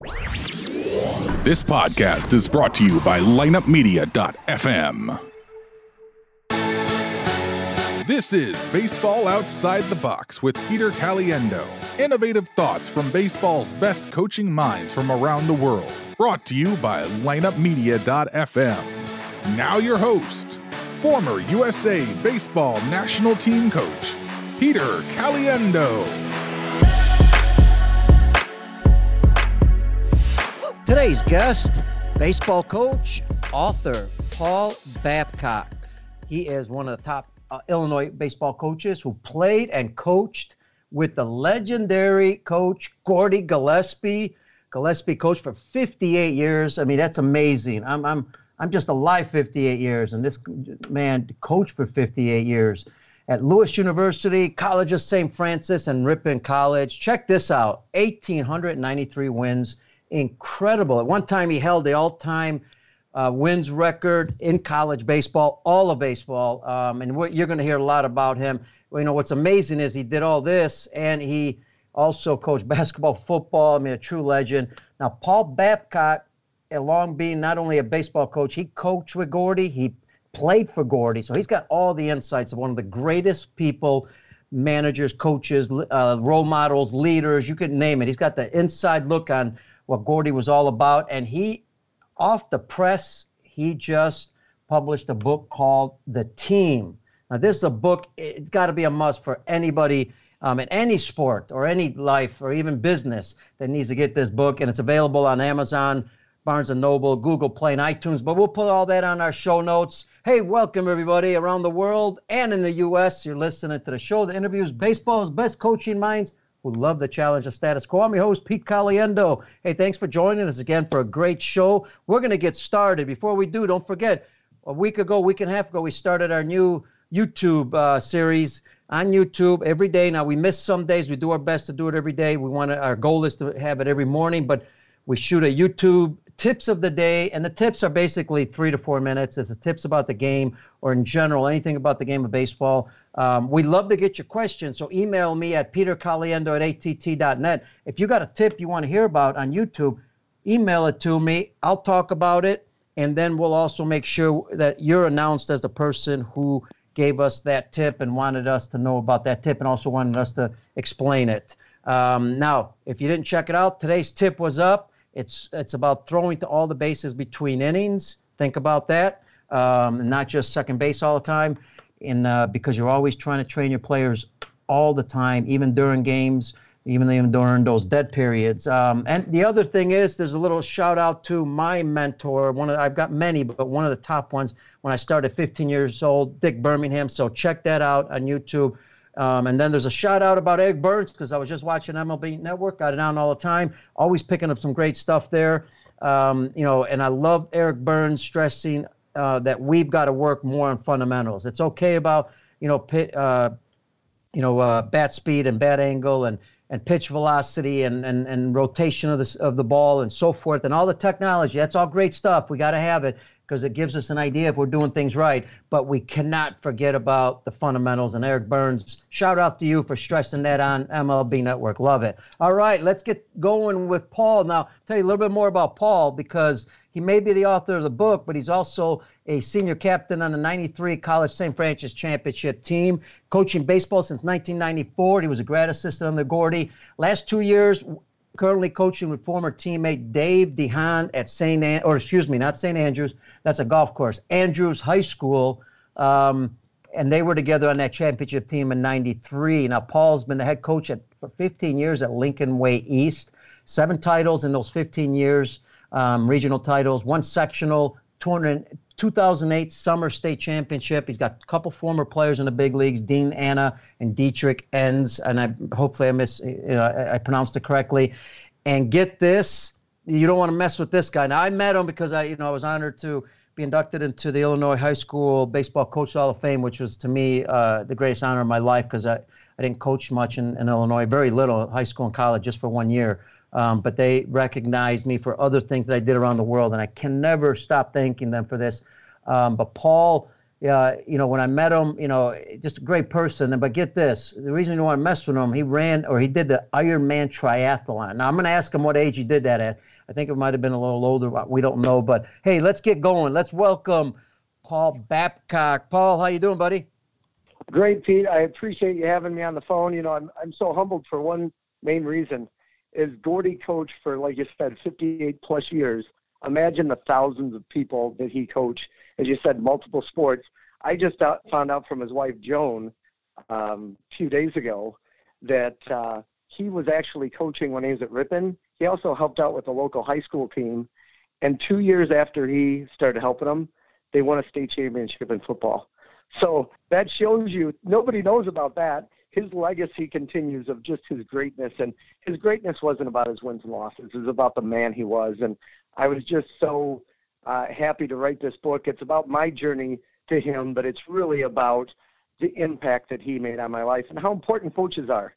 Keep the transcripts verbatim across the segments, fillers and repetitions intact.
This podcast is brought to you by lineup media dot f m. This is Baseball Outside the Box with Peter Caliendo. Innovative thoughts from baseball's best coaching minds from around the world. Brought to you by lineup media dot f m. Now your host, former U S A Baseball National Team Coach, Peter Caliendo. Today's guest, baseball coach, author, Paul Babcock. He is one of the top uh, Illinois baseball coaches who played and coached with the legendary coach Gordy Gillespie. Gillespie coached for fifty-eight years. I mean, that's amazing. I'm I'm I'm just alive fifty-eight years, and this man coached for fifty-eight years at Lewis University, College of Saint Francis, and Ripon College. Check this out: one thousand eight hundred ninety-three wins. Incredible. At one time, he held the all-time uh, wins record in college baseball, all of baseball. Um, and what, you're going to hear a lot about him. Well, you know, what's amazing is he did all this, and he also coached basketball, football. I mean, a true legend. Now, Paul Babcock, along being not only a baseball coach, he coached with Gordy. He played for Gordy. So he's got all the insights of one of the greatest people, managers, coaches, uh, role models, leaders, you could name it. He's got the inside look on what Gordy was all about. And he, off the press, he just published a book called The Team. Now, this is a book, it's got to be a must for anybody um, in any sport or any life or even business that needs to get this book. And it's available on Amazon, Barnes and Noble, Google Play, and iTunes. But we'll put all that on our show notes. Hey, welcome, everybody around the world and in the U S. You're listening to the show that interviews baseball's best coaching minds who love the challenge of status quo. I'm your host, Pete Caliendo. Hey, thanks for joining us again for a great show. We're going to get started. Before we do, don't forget, a week ago, week and a half ago, we started our new YouTube uh, series on YouTube every day. Now, we miss some days. We do our best to do it every day. We want to, our goal is to have it every morning, but we shoot a YouTube tips of the day, and the tips are basically three to four minutes. It's the tips about the game or in general, anything about the game of baseball. Um, we love to get your questions, so email me at peter caliendo at a t t dot net. If you got a tip you want to hear about on YouTube, email it to me. I'll talk about it, and then we'll also make sure that you're announced as the person who gave us that tip and wanted us to know about that tip and also wanted us to explain it. Um, now, if you didn't check it out, today's tip was up. It's it's about throwing to all the bases between innings. Think about that, um, not just second base all the time, and uh, because you're always trying to train your players all the time, even during games, even even during those dead periods. Um, and the other thing is, there's a little shout out to my mentor. One of I've got many, but one of the top ones when I started fifteen years old, Dick Birmingham. So check that out on YouTube. Um, and then there's a shout out about Eric Burns, because I was just watching M L B Network, got it on all the time, always picking up some great stuff there. Um, you know, and I love Eric Burns stressing uh, that we've got to work more on fundamentals. It's okay about, you know, pit, uh, you know, uh, bat speed and bat angle and, and pitch velocity and, and, and rotation of the, of the ball and so forth and all the technology. That's all great stuff. We got to have it, because it gives us an idea if we're doing things right. But we cannot forget about the fundamentals. And Eric Burns, shout out to you for stressing that on M L B Network. Love it. All right, let's get going with Paul. Now, I'll tell you a little bit more about Paul, because he may be the author of the book, but he's also a senior captain on the ninety-three College Saint Francis Championship team, coaching baseball since nineteen ninety-four. He was a grad assistant under Gordy. Last two years, currently coaching with former teammate Dave DeHaan at Saint An- or excuse me, not Saint Andrews. That's a golf course. Andrews High School, um, and they were together on that championship team in ninety-three. Now, Paul's been the head coach at, for fifteen years at Lincoln Way East. Seven titles in those fifteen years, um, regional titles, one sectional, two thousand eight Summer State Championship. He's got a couple former players in the big leagues, Dean Anna and Dietrich Enns, and I hopefully I miss, you know, I, I pronounced it correctly. And get this, you don't want to mess with this guy. Now, I met him because I, you know, I was honored to be inducted into the Illinois High School Baseball Coach Hall of Fame, which was to me uh, the greatest honor of my life, because I, I didn't coach much in, in Illinois, very little, high school and college, just for one year. Um, but they recognized me for other things that I did around the world, and I can never stop thanking them for this. Um, but Paul, Yeah, you know, when I met him, you know, just a great person. But get this, the reason you want to mess with him, he ran or he did the Ironman triathlon. Now, I'm going to ask him what age he did that at. I think it might have been a little older. We don't know. But, hey, let's get going. Let's welcome Paul Babcock. Paul, how you doing, buddy? Great, Pete. I appreciate you having me on the phone. You know, I'm I'm so humbled for one main reason. Is Gordy coached for, like you said, fifty-eight plus years. Imagine the thousands of people that he coached, as you said, multiple sports. I just out, found out from his wife, Joan, um, a few days ago that uh, he was actually coaching when he was at Ripon. He also helped out with the local high school team. And two years after he started helping them, they won a state championship in football. So that shows you, nobody knows about that. His legacy continues of just his greatness. And his greatness wasn't about his wins and losses. It was about the man he was. And I was just so uh, happy to write this book. It's about my journey to him, but it's really about the impact that he made on my life and how important coaches are.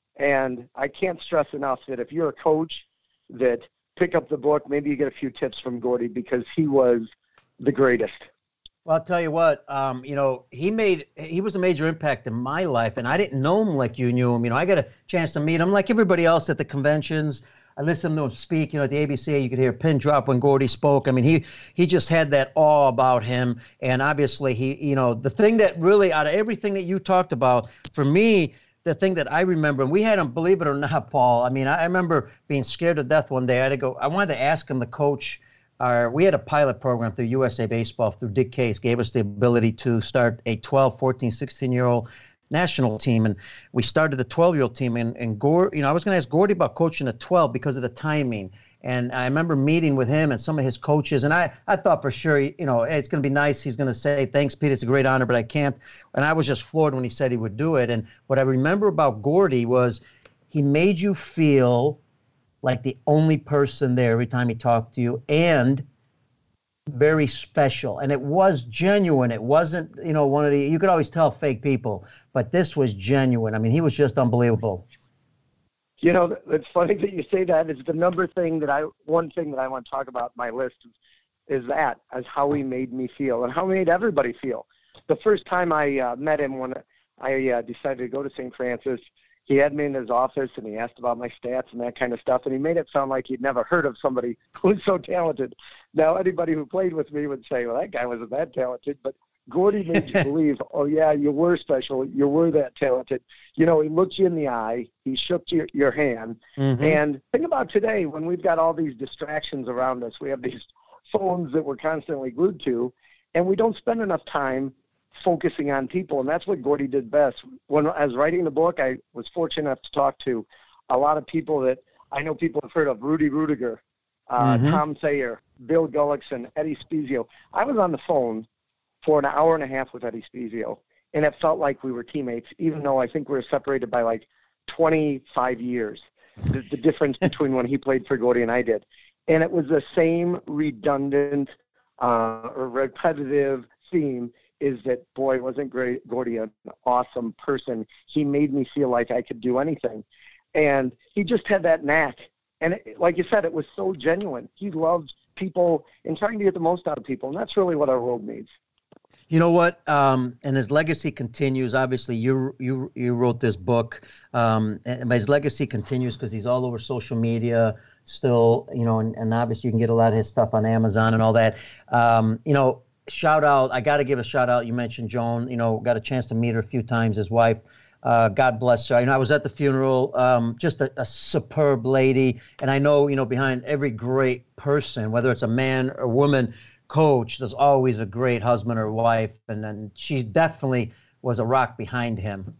And I can't stress enough that if you're a coach, that pick up the book, maybe you get a few tips from Gordy, because he was the greatest. Well, I'll tell you what, um, you know, he made, he was a major impact in my life, and I didn't know him like you knew him. You know, I got a chance to meet him like everybody else at the conventions. I listened to him speak, you know, at the A B C A, you could hear a pin drop when Gordy spoke. I mean, he, he just had that awe about him. And obviously he, you know, the thing that really, out of everything that you talked about, for me, the thing that I remember, and we had him, believe it or not, Paul, I mean, I, I remember being scared to death one day. I had to go, I wanted to ask him, the coach, Our, we had a pilot program through U S A Baseball, through Dick Case, gave us the ability to start a twelve, fourteen, sixteen-year-old national team. And we started the twelve-year-old team. And, and Gore, you know, I was going to ask Gordy about coaching a twelve because of the timing. And I remember meeting with him and some of his coaches. And I, I thought for sure, you know, hey, it's going to be nice. He's going to say, thanks, Pete. It's a great honor, but I can't. And I was just floored when he said he would do it. And what I remember about Gordy was he made you feel like the only person there every time he talked to you, and very special. And it was genuine. It wasn't, you know, one of the, you could always tell fake people, but this was genuine. I mean, he was just unbelievable. You know, it's funny that you say that. It's the number thing that I, one thing that I want to talk about in my list is, is that, as how he made me feel and how he made everybody feel. The first time I uh, met him when I uh, decided to go to Saint Francis, he had me in his office and he asked about my stats and that kind of stuff. And he made it sound like he'd never heard of somebody who was so talented. Now, anybody who played with me would say, well, that guy wasn't that talented. But Gordy made you believe, oh, yeah, you were special. You were that talented. You know, he looked you in the eye. He shook your, your hand. Mm-hmm. And think about today when we've got all these distractions around us. We have these phones that we're constantly glued to, and we don't spend enough time focusing on people, and that's what Gordy did best. When I was writing the book, I was fortunate enough to talk to a lot of people that I know people have heard of: Rudy Rudiger, uh, mm-hmm. Tom Thayer, Bill Gullickson, Eddie Spezio. I was on the phone for an hour and a half with Eddie Spezio, and it felt like we were teammates, even though I think we were separated by like twenty-five years, the, the difference between when he played for Gordy and I did. And it was the same redundant uh, or repetitive theme, is that, boy, wasn't great, Gordy an awesome person. He made me feel like I could do anything. And he just had that knack. And it, like you said, it was so genuine. He loved people and trying to get the most out of people. And that's really what our world needs. You know what? Um, and his legacy continues. Obviously, you you you wrote this book, um, and his legacy continues because he's all over social media still. You know, and, and obviously you can get a lot of his stuff on Amazon and all that. Um, you know, shout out! I got to give a shout out. You mentioned Joan. You know, got a chance to meet her a few times. His wife. Uh, God bless her. You know, I was at the funeral. Um, just a, a superb lady, and I know, you know, behind every great person, whether it's a man or woman coach, there's always a great husband or wife, and then she definitely was a rock behind him.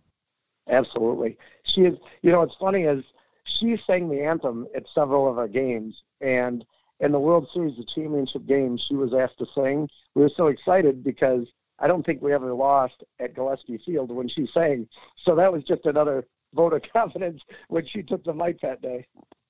Absolutely. She is, you know, what's funny is she sang the anthem at several of our games, and in the World Series, the championship game, she was asked to sing. We were so excited because I don't think we ever lost at Gillespie Field when she sang. So that was just another vote of confidence when she took the mic that day.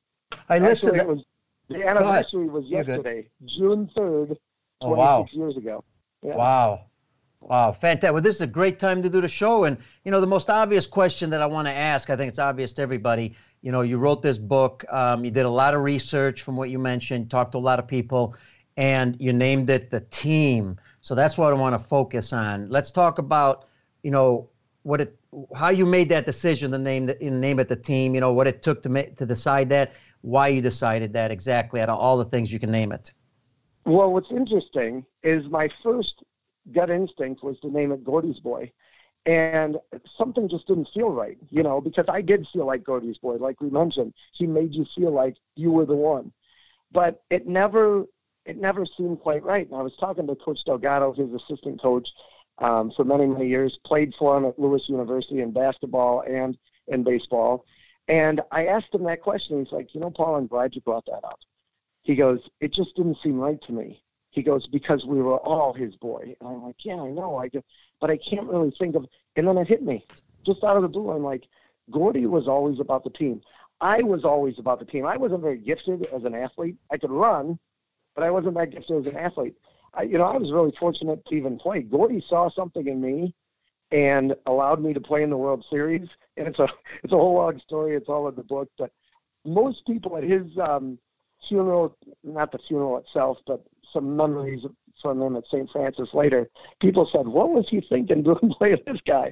I listened. Actually, it was, the anniversary was yesterday, June third, twenty-six oh, wow. years ago. Yeah. Wow. Wow, fantastic. Well, this is a great time to do the show. And, you know, the most obvious question that I want to ask, I think it's obvious to everybody, you know, you wrote this book, um, you did a lot of research from what you mentioned, talked to a lot of people, and you named it The Team. So that's what I want to focus on. Let's talk about, you know, what it, how you made that decision to name the, name it the team. You know, what it took to make, to decide that, why you decided that exactly out of all the things you can name it. Well, what's interesting is my first gut instinct was to name it Gordy's Boy. And something just didn't feel right, you know, because I did feel like Gordy's Boy. Like we mentioned, he made you feel like you were the one. But it never it never seemed quite right. And I was talking to Coach Delgado, his assistant coach, um, for many, many years, played for him at Lewis University in basketball and in baseball. And I asked him that question. He's like, you know, Paul, I'm glad you brought that up. He goes, it just didn't seem right to me. He goes, because we were all his boy. And I'm like, yeah, I know. I just, but I can't really think of, and then it hit me just out of the blue. I'm like, Gordy was always about the team. I was always about the team. I wasn't very gifted as an athlete. I could run, but I wasn't that gifted as an athlete. I, you know, I was really fortunate to even play. Gordy saw something in me and allowed me to play in the World Series. And it's a, it's a whole long story. It's all in the book. But most people at his um, funeral, not the funeral itself, but some memories from him at Saint Francis later, people said, what was he thinking doing playing this guy?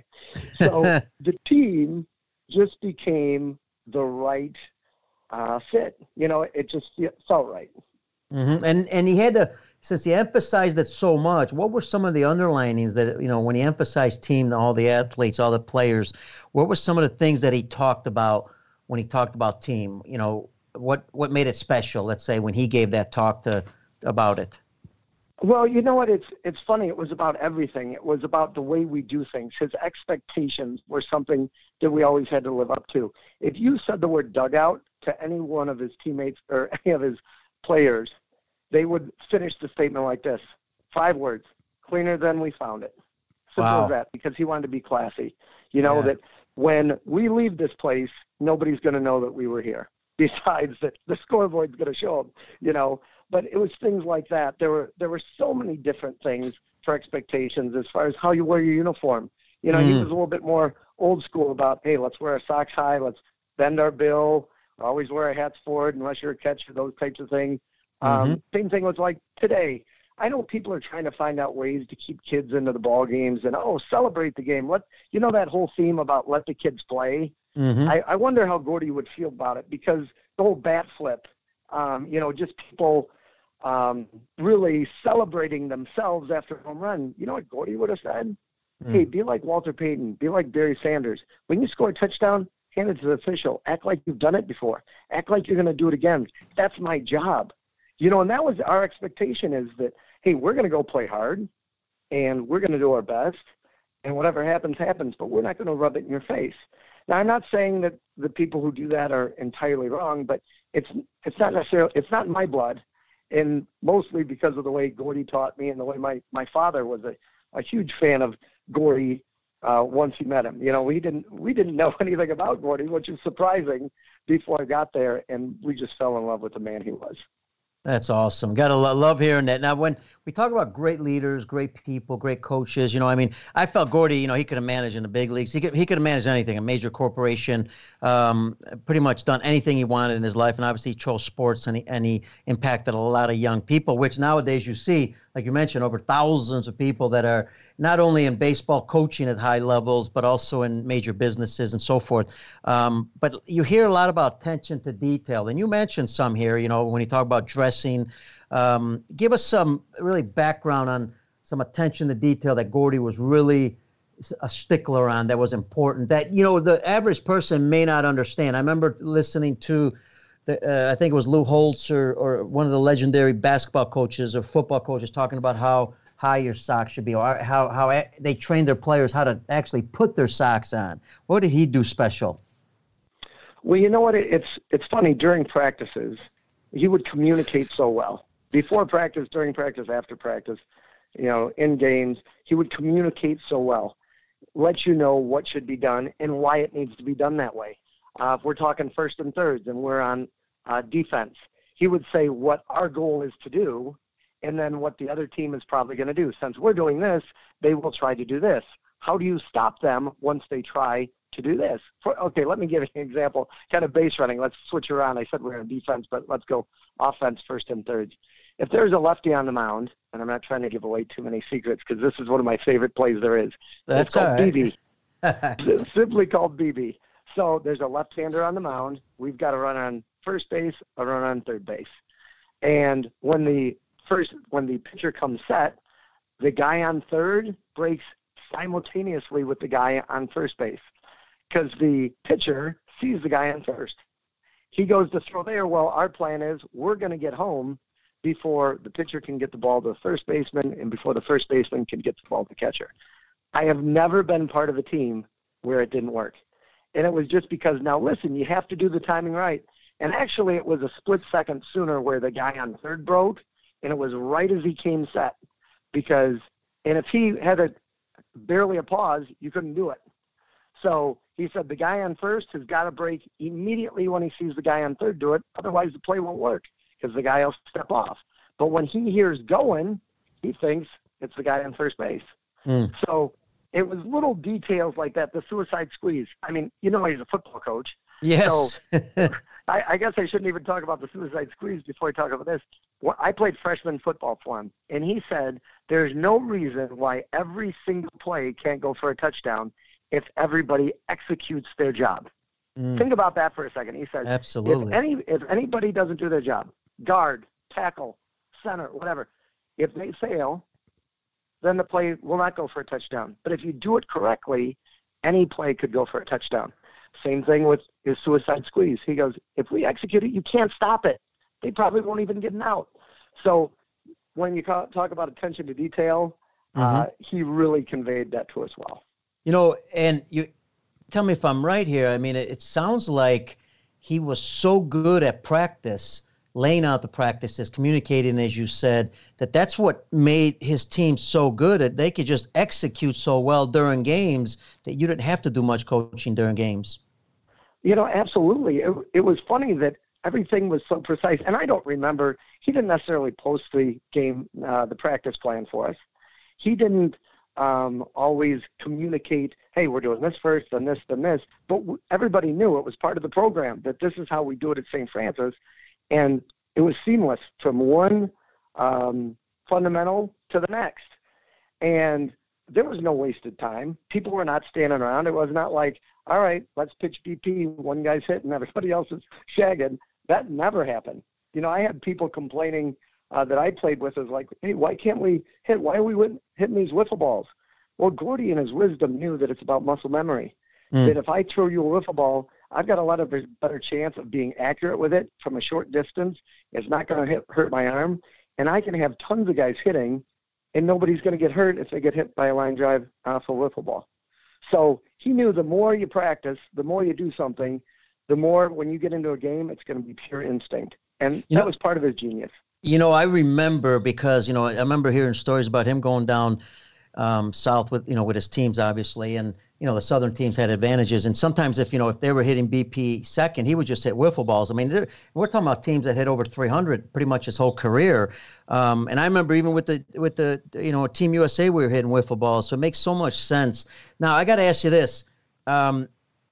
So the team just became the right uh, fit. You know, it just felt right. Mm-hmm. And and he had to, since he emphasized it so much, what were some of the underlinings that, you know, when he emphasized team, all the athletes, all the players, what were some of the things that he talked about when he talked about team? You know, what, what made it special, let's say, when he gave that talk to about it? Well, you know what? It's it's funny. It was about everything. It was about the way we do things. His expectations were something that we always had to live up to. If you said the word dugout to any one of his teammates or any of his players, they would finish the statement like this. Five words. Cleaner than we found it. Simple Wow. as that, because he wanted to be classy. You know, Yeah. that when we leave this place, nobody's going to know that we were here. Besides that the scoreboard's going to show them, you know. But it was things like that. There were there were so many different things for expectations as far as how you wear your uniform. You know, mm. he was a little bit more old school about, hey, let's wear our socks high, let's bend our bill, always wear our hats forward unless you're a catcher, those types of things. Mm-hmm. Um, same thing was like today. I know people are trying to find out ways to keep kids into the ball games and, oh, celebrate the game. Let you know that whole theme about let the kids play? Mm-hmm. I, I wonder how Gordy would feel about it, because the whole bat flip, um, you know, just people um, really celebrating themselves after a home run. You know what Gordy would have said? Mm. Hey, be like Walter Payton. Be like Barry Sanders. When you score a touchdown, hand it to the official. Act like you've done it before. Act like you're going to do it again. That's my job. You know, and that was our expectation, is that, hey, we're going to go play hard, and we're going to do our best, and whatever happens, happens, but we're not going to rub it in your face. Now, I'm not saying that the people who do that are entirely wrong, but it's it's not necessarily, it's not in my blood, and mostly because of the way Gordy taught me and the way my, my father was a, a huge fan of Gordy uh, once he met him. You know, we didn't we didn't know anything about Gordy, which is surprising before I got there, and we just fell in love with the man he was. That's awesome. Got to lo- love hearing that. Now, when we talk about great leaders, great people, great coaches, you know, I mean, I felt Gordy, you know, he could have managed in the big leagues. He could, he could have managed anything, a major corporation, um, pretty much done anything he wanted in his life. And obviously he chose sports, and he, and he impacted a lot of young people, which nowadays you see, like you mentioned, over thousands of people that are not only in baseball coaching at high levels, but also in major businesses and so forth. Um, but you hear a lot about attention to detail. And you mentioned some here, you know, when you talk about dressing. Um, give us some really background on some attention to detail that Gordy was really a stickler on, that was important, that, you know, the average person may not understand. I remember listening to, the, uh, I think it was Lou Holtz or, or one of the legendary basketball coaches or football coaches talking about how high your socks should be, or how, how they train their players how to actually put their socks on. What did he do special? Well, you know what? It's it's funny. During practices, he would communicate so well. Before practice, during practice, after practice, you know, in games, he would communicate so well, let you know what should be done and why it needs to be done that way. Uh, if we're talking first and thirds and we're on uh, defense, he would say what our goal is to do, and then what the other team is probably going to do. Since we're doing this, they will try to do this. How do you stop them once they try to do this? For, okay, let me give you an example. Kind of base running. Let's switch around. I said we're on defense, but let's go offense first and thirds. if there's a lefty on the mound, and I'm not trying to give away too many secrets because this is one of my favorite plays there is. That's it's called all right. B B. It's simply called B B. So there's a left-hander on the mound. We've got a run on first base, a run on third base. And when the first, when the pitcher comes set, the guy on third breaks simultaneously with the guy on first base because the pitcher sees the guy on first. He goes to throw there. Well, our plan is we're going to get home before the pitcher can get the ball to the first baseman and before the first baseman can get the ball to the catcher. I have never been part of a team where it didn't work. And it was just because, now listen, you have to do the timing right. And actually it was a split second sooner where the guy on third broke, and it was right as he came set. Because, and if he had a barely a pause, you couldn't do it. So he said the guy on first has got to break immediately when he sees the guy on third do it. Otherwise the play won't work because the guy will step off. But when he hears going, he thinks it's the guy on first base. Mm. So it was little details like that, the suicide squeeze. I mean, you know, he's a football coach. Yes. So I, I guess I shouldn't even talk about the suicide squeeze before I talk about this. Well, I played freshman football for him, and he said there's no reason why every single play can't go for a touchdown if everybody executes their job. Mm. Think about that for a second. He said, absolutely. If, any, if anybody doesn't do their job, guard, tackle, center, whatever, if they fail, then the play will not go for a touchdown. But if you do it correctly, any play could go for a touchdown. Same thing with his suicide squeeze. He goes, if we execute it, you can't stop it. They probably won't even get an out. So when you talk about attention to detail, mm-hmm. uh, he really conveyed that to us well. You know, and you tell me if I'm right here. I mean, it, it sounds like he was so good at practice, laying out the practices, communicating, as you said, that that's what made his team so good that they could just execute so well during games that you didn't have to do much coaching during games. You know, absolutely. It, it was funny that everything was so precise. And I don't remember, he didn't necessarily post the game, uh, the practice plan for us. He didn't um, always communicate, hey, we're doing this first, then this, then this. But w- everybody knew it was part of the program, that this is how we do it at Saint Francis. And it was seamless from one um, fundamental to the next. And there was no wasted time. People were not standing around. It was not like, all right, let's pitch B P. One guy's hitting, everybody else is shagging. That never happened. You know, I had people complaining uh, that I played with is like, hey, why can't we hit? Why are we hitting these wiffle balls? Well, Gordy in his wisdom knew that it's about muscle memory. Mm. That if I throw you a wiffle ball, I've got a lot of better chance of being accurate with it from a short distance. It's not going to hurt my arm. And I can have tons of guys hitting, and nobody's going to get hurt if they get hit by a line drive off a wiffle ball. So he knew the more you practice, the more you do something, the more when you get into a game, it's going to be pure instinct. And you that know, was part of his genius. You know, I remember because, you know, I remember hearing stories about him going down um, south with, you know, with his teams, obviously. And, you know, the southern teams had advantages. And sometimes if, you know, if they were hitting B P second, he would just hit wiffle balls. I mean, we're talking about teams that hit over three hundred pretty much his whole career. Um, and I remember even with the, with the, you know, Team U S A, we were hitting wiffle balls. So it makes so much sense. Now, I got to ask you this. Um,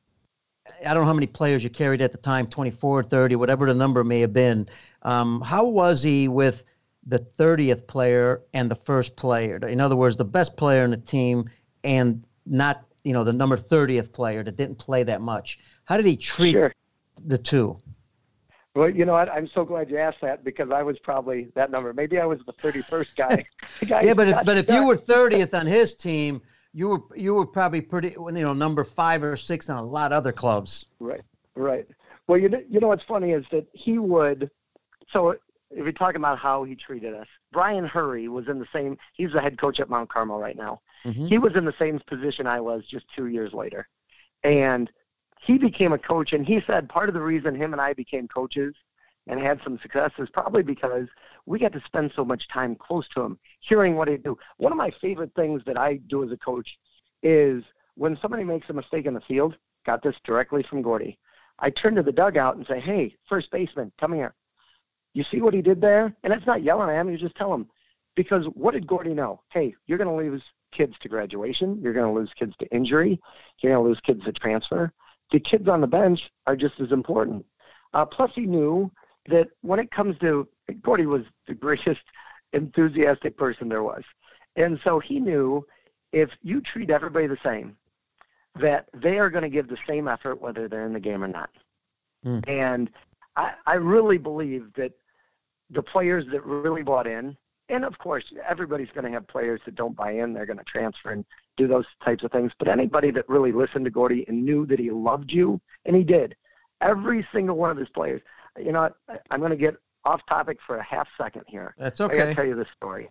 I don't know how many players you carried at the time, twenty-four, thirty, whatever the number may have been. Um, how was he with the thirtieth player and the first player? In other words, the best player in the team and not, you know, the number thirtieth player that didn't play that much. How did he treat sure. the two? Well, you know what? I'm so glad you asked that because I was probably that number. Maybe I was the thirty-first guy. the guy yeah, but if, but if done. you were thirtieth on his team, you were you were probably pretty, you know, number five or six on a lot of other clubs. Right, right. Well, you know, you know what's funny is that he would. So if you're talking about how he treated us, Brian Hurry was in the same. He's the head coach at Mount Carmel right now. Mm-hmm. He was in the same position I was just two years later, and he became a coach. And he said part of the reason him and I became coaches and had some success is probably because we got to spend so much time close to him, hearing what he do. One of my favorite things that I do as a coach is when somebody makes a mistake in the field, got this directly from Gordy, I turn to the dugout and say, hey, first baseman, come here. You see what he did there? And it's not yelling at him, you just tell him. Because what did Gordy know? Hey, you're going to lose kids to graduation. You're going to lose kids to injury. You're going to lose kids to transfer. The kids on the bench are just as important. Uh, plus he knew that when it comes to, Gordy was the greatest enthusiastic person there was. And so he knew if you treat everybody the same, that they are going to give the same effort whether they're in the game or not. Mm. And I, I really believe that the players that really bought in, and of course, everybody's going to have players that don't buy in. They're going to transfer and do those types of things. But anybody that really listened to Gordy and knew that he loved you, and he did, every single one of his players. You know, I'm going to get off topic for a half second here. That's okay. I got to tell you this story.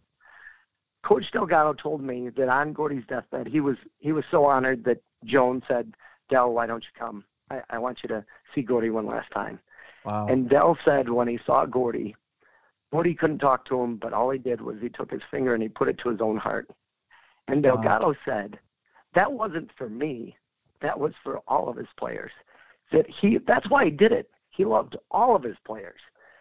Coach Delgado told me that on Gordy's deathbed, he was he was so honored that Joan said, "Del, why don't you come? I, I want you to see Gordy one last time." Wow. And Del said when he saw Gordy, Gordy couldn't talk to him, but all he did was he took his finger and he put it to his own heart. And Delgado wow. said, that wasn't for me. That was for all of his players. That he that's why he did it. He loved all of his players.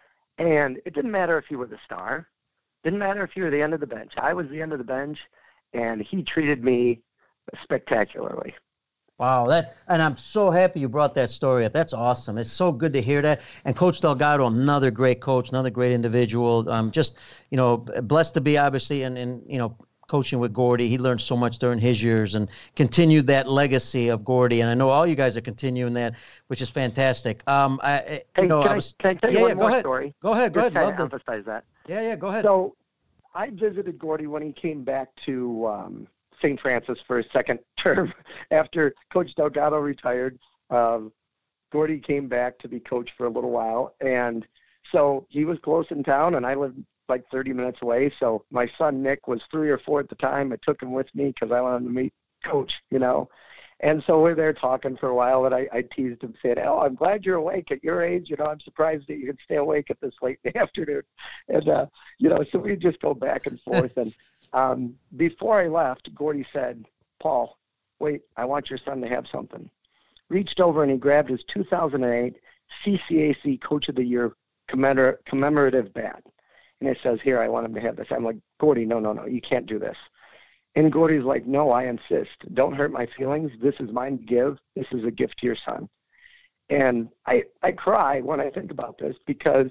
And it didn't matter if you were the star. Didn't matter if you were the end of the bench. I was the end of the bench, and he treated me spectacularly. Wow, that and I'm so happy you brought that story up. That's awesome. It's so good to hear that. And Coach Delgado, another great coach, another great individual. Um, just you know, blessed to be obviously and and you know coaching with Gordy. He learned so much during his years and continued that legacy of Gordy. And I know all you guys are continuing that, which is fantastic. Um, I hey, you know, can, I was, I, can I tell you yeah, one yeah, more go ahead. story? Go ahead. Go Just ahead. Love to emphasize that. Yeah, yeah. Go ahead. So I visited Gordy when he came back to um, Saint Francis for his second term after Coach Delgado retired. Um, Gordy came back to be coach for a little while, and so he was close in town, and I lived like thirty minutes away. So my son Nick was three or four at the time. I took him with me because I wanted to meet Coach, you know. And so we're there talking for a while, and I, I teased him, saying, "Oh, I'm glad you're awake at your age. You know, I'm surprised that you can stay awake at this late in the afternoon." And, uh, you know, so we just go back and forth. And um, before I left, Gordy said, "Paul, wait, I want your son to have something." Reached over and he grabbed his two thousand eight C C A C Coach of the Year commemor- commemorative bat. And it says, "Here, I want him to have this." I'm like, "Gordy, no, no, no, you can't do this." And Gordy's like, "No, I insist. Don't hurt my feelings. This is mine to give. This is a gift to your son." And I, I cry when I think about this because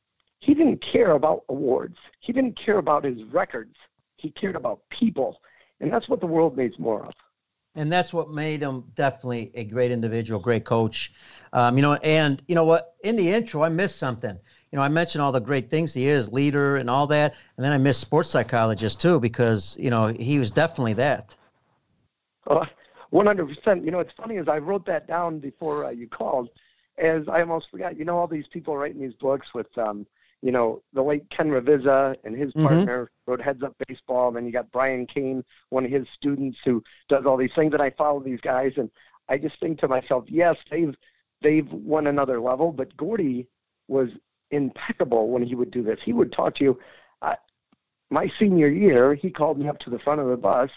he didn't care about awards. He didn't care about his records. He cared about people. And that's what the world needs more of. And that's what made him definitely a great individual, great coach. Um, you know, and you know what? In the intro, I missed something. You know, I mentioned all the great things he is, leader and all that, and then I missed sports psychologist too because you know he was definitely that. Uh, one hundred percent. You know, it's funny as I wrote that down before uh, you called, as I almost forgot. You know, all these people writing these books with, um, you know, the late Ken Ravizza and his mm-hmm. partner wrote Heads Up Baseball. And then you got Brian Kane, one of his students who does all these things. And I follow these guys, and I just think to myself, yes, they've they've won another level, but Gordy was impeccable when he would do this. He would talk to you. Uh, my senior year, he called me up to the front of the bus.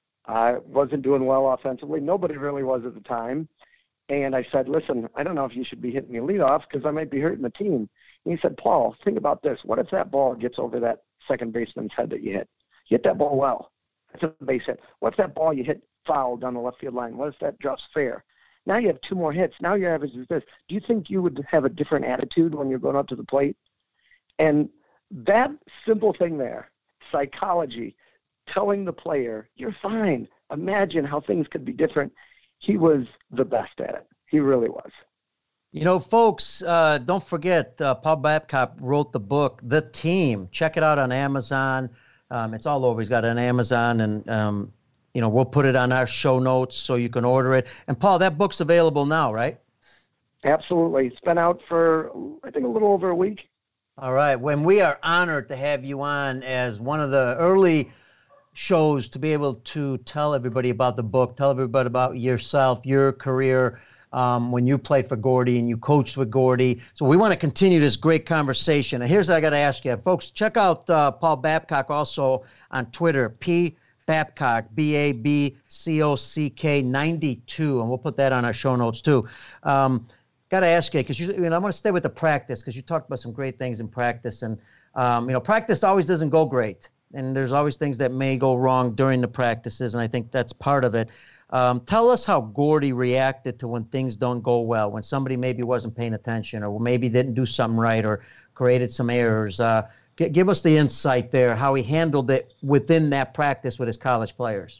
I wasn't doing well offensively. Nobody really was at the time. And I said, "Listen, I don't know if you should be hitting me leadoff because I might be hurting the team." And he said, "Paul, think about this. What if that ball gets over that second baseman's head that you hit? You hit that ball well. That's a base hit. What's that ball you hit foul down the left field line? What if that drops fair? Now you have two more hits. Now your average is this. Do you think you would have a different attitude when you're going up to the plate?" And that simple thing there, psychology, telling the player, "You're fine. Imagine how things could be different." He was the best at it. He really was. You know, folks, uh, don't forget, uh, Paul Babcock wrote the book, The Team. Check it out on Amazon. Um, it's all over. He's got it on Amazon, and um, you know, we'll put it on our show notes so you can order it. And Paul, that book's available now, right? Absolutely. It's been out for, I think, a little over a week. All right. When we are honored to have you on as one of the early shows to be able to tell everybody about the book, tell everybody about yourself, your career, um, when you played for Gordy and you coached with Gordy. So we want to continue this great conversation. And here's what I got to ask you. Folks, check out uh, Paul Babcock also on Twitter, P. Babcock, B A B C O C K ninety-two, and we'll put that on our show notes too. Um, got to ask you, because you, you know, I want to stay with the practice, because you talked about some great things in practice, and um, you know, practice always doesn't go great, and there's always things that may go wrong during the practices, and I think that's part of it. Um, tell us how Gordy reacted to when things don't go well, when somebody maybe wasn't paying attention or maybe didn't do something right or created some errors. Uh, g- give us the insight there, how he handled it within that practice with his college players.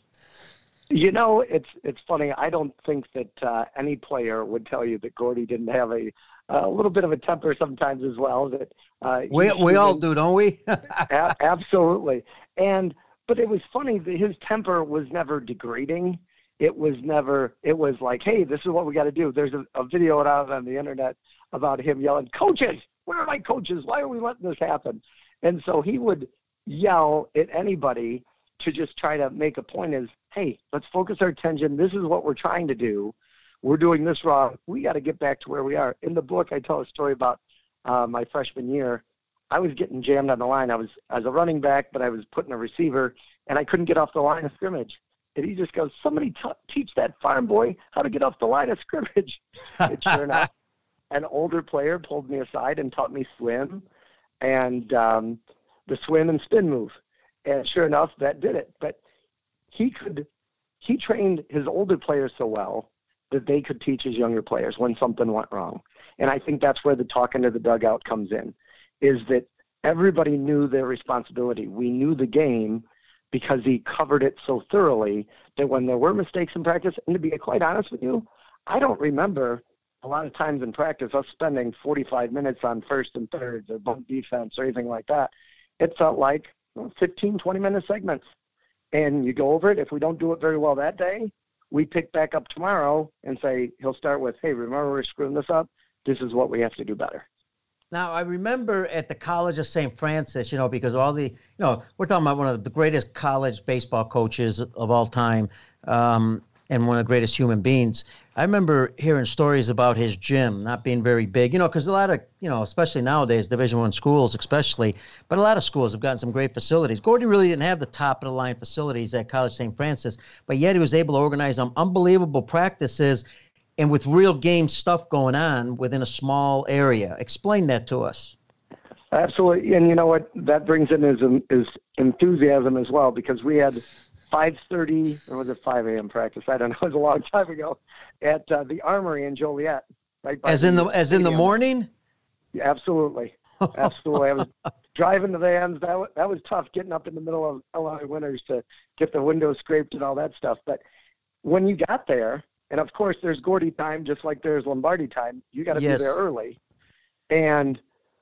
You know, it's it's funny. I don't think that uh, any player would tell you that Gordy didn't have a a little bit of a temper sometimes as well. That uh, we we all do, don't we? a- absolutely. And but it was funny that his temper was never degrading. It was never. It was like, hey, this is what we got to do. There's a, a video out on the internet about him yelling, "Coaches, where are my coaches? Why are we letting this happen?" And so he would yell at anybody to just try to make a point is, hey, let's focus our attention. This is what we're trying to do. We're doing this wrong. We got to get back to where we are. In the book, I tell a story about uh, my freshman year. I was getting jammed on the line. I was as a running back, but I was putting a receiver, and I couldn't get off the line of scrimmage. And he just goes, somebody t- teach that farm boy how to get off the line of scrimmage. And sure enough, an older player pulled me aside and taught me swim and um, the swim and spin move. And sure enough, that did it. But he could, he trained his older players so well that they could teach his younger players when something went wrong. And I think that's where the talking to the dugout comes in, is that everybody knew their responsibility. We knew the game because he covered it so thoroughly that when there were mistakes in practice, and to be quite honest with you, I don't remember a lot of times in practice us spending forty-five minutes on first and thirds or bump defense or anything like that. It felt like fifteen, twenty minute segments. And you go over it. If we don't do it very well that day, we pick back up tomorrow and say, he'll start with, hey, remember we're screwing this up? This is what we have to do better. Now, I remember at the College of Saint Francis, you know, because all the, you know, we're talking about one of the greatest college baseball coaches of all time, um, and one of the greatest human beings. I remember hearing stories about his gym not being very big, you know, because a lot of, you know, especially nowadays, Division One schools especially, but a lot of schools have gotten some great facilities. Gordy really didn't have the top-of-the-line facilities at College Saint Francis, but yet he was able to organize some unbelievable practices and with real game stuff going on within a small area. Explain that to us. Absolutely. And you know what? That brings in his, his enthusiasm as well, because we had five thirty, or was it five a.m. practice? I don't know. It was a long time ago at uh, the Armory in Joliet. Right by as in the, the as in the morning? Yeah, absolutely. Absolutely. I was driving the vans. That was, that was tough, getting up in the middle of Illinois winters to get the windows scraped and all that stuff. But when you got there, and of course there's Gordy time just like there's Lombardi time, you got to yes. be there early. And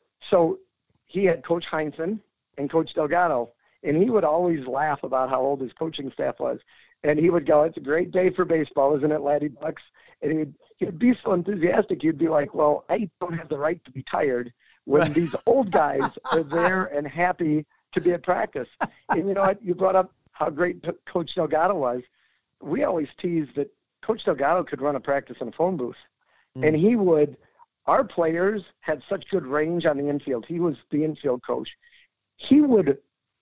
so he had Coach Heinsohn and Coach Delgado, and he would always laugh about how old his coaching staff was. And he would go, it's a great day for baseball, isn't it, Laddie Bucks? And he'd, he'd be so enthusiastic, you'd be like, well, I don't have the right to be tired when right. these old guys are there and happy to be at practice. And you know what? You brought up how great Coach Delgado was. We always teased that Coach Delgado could run a practice in a phone booth. Mm. And he would, our players had such good range on the infield. He was the infield coach. He would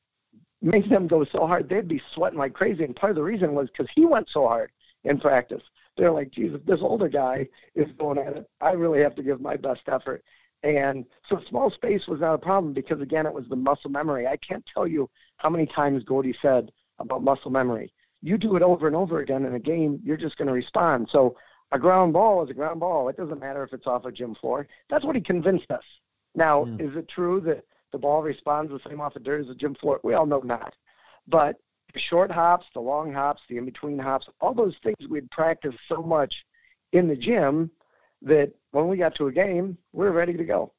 make them go so hard, they'd be sweating like crazy. And part of the reason was because he went so hard in practice. They're like, Jesus, this older guy is going at it. I really have to give my best effort. And so small space was not a problem because, again, it was the muscle memory. I can't tell you how many times Gordy said about muscle memory. You do it over and over again in a game, you're just going to respond. So a ground ball is a ground ball. It doesn't matter if it's off a gym floor. That's what he convinced us. Now, mm. is it true that the ball responds the same off the dirt as a gym floor? We all know not. But the short hops, the long hops, the in-between hops, all those things we'd practice so much in the gym that when we got to a game, we were ready to go.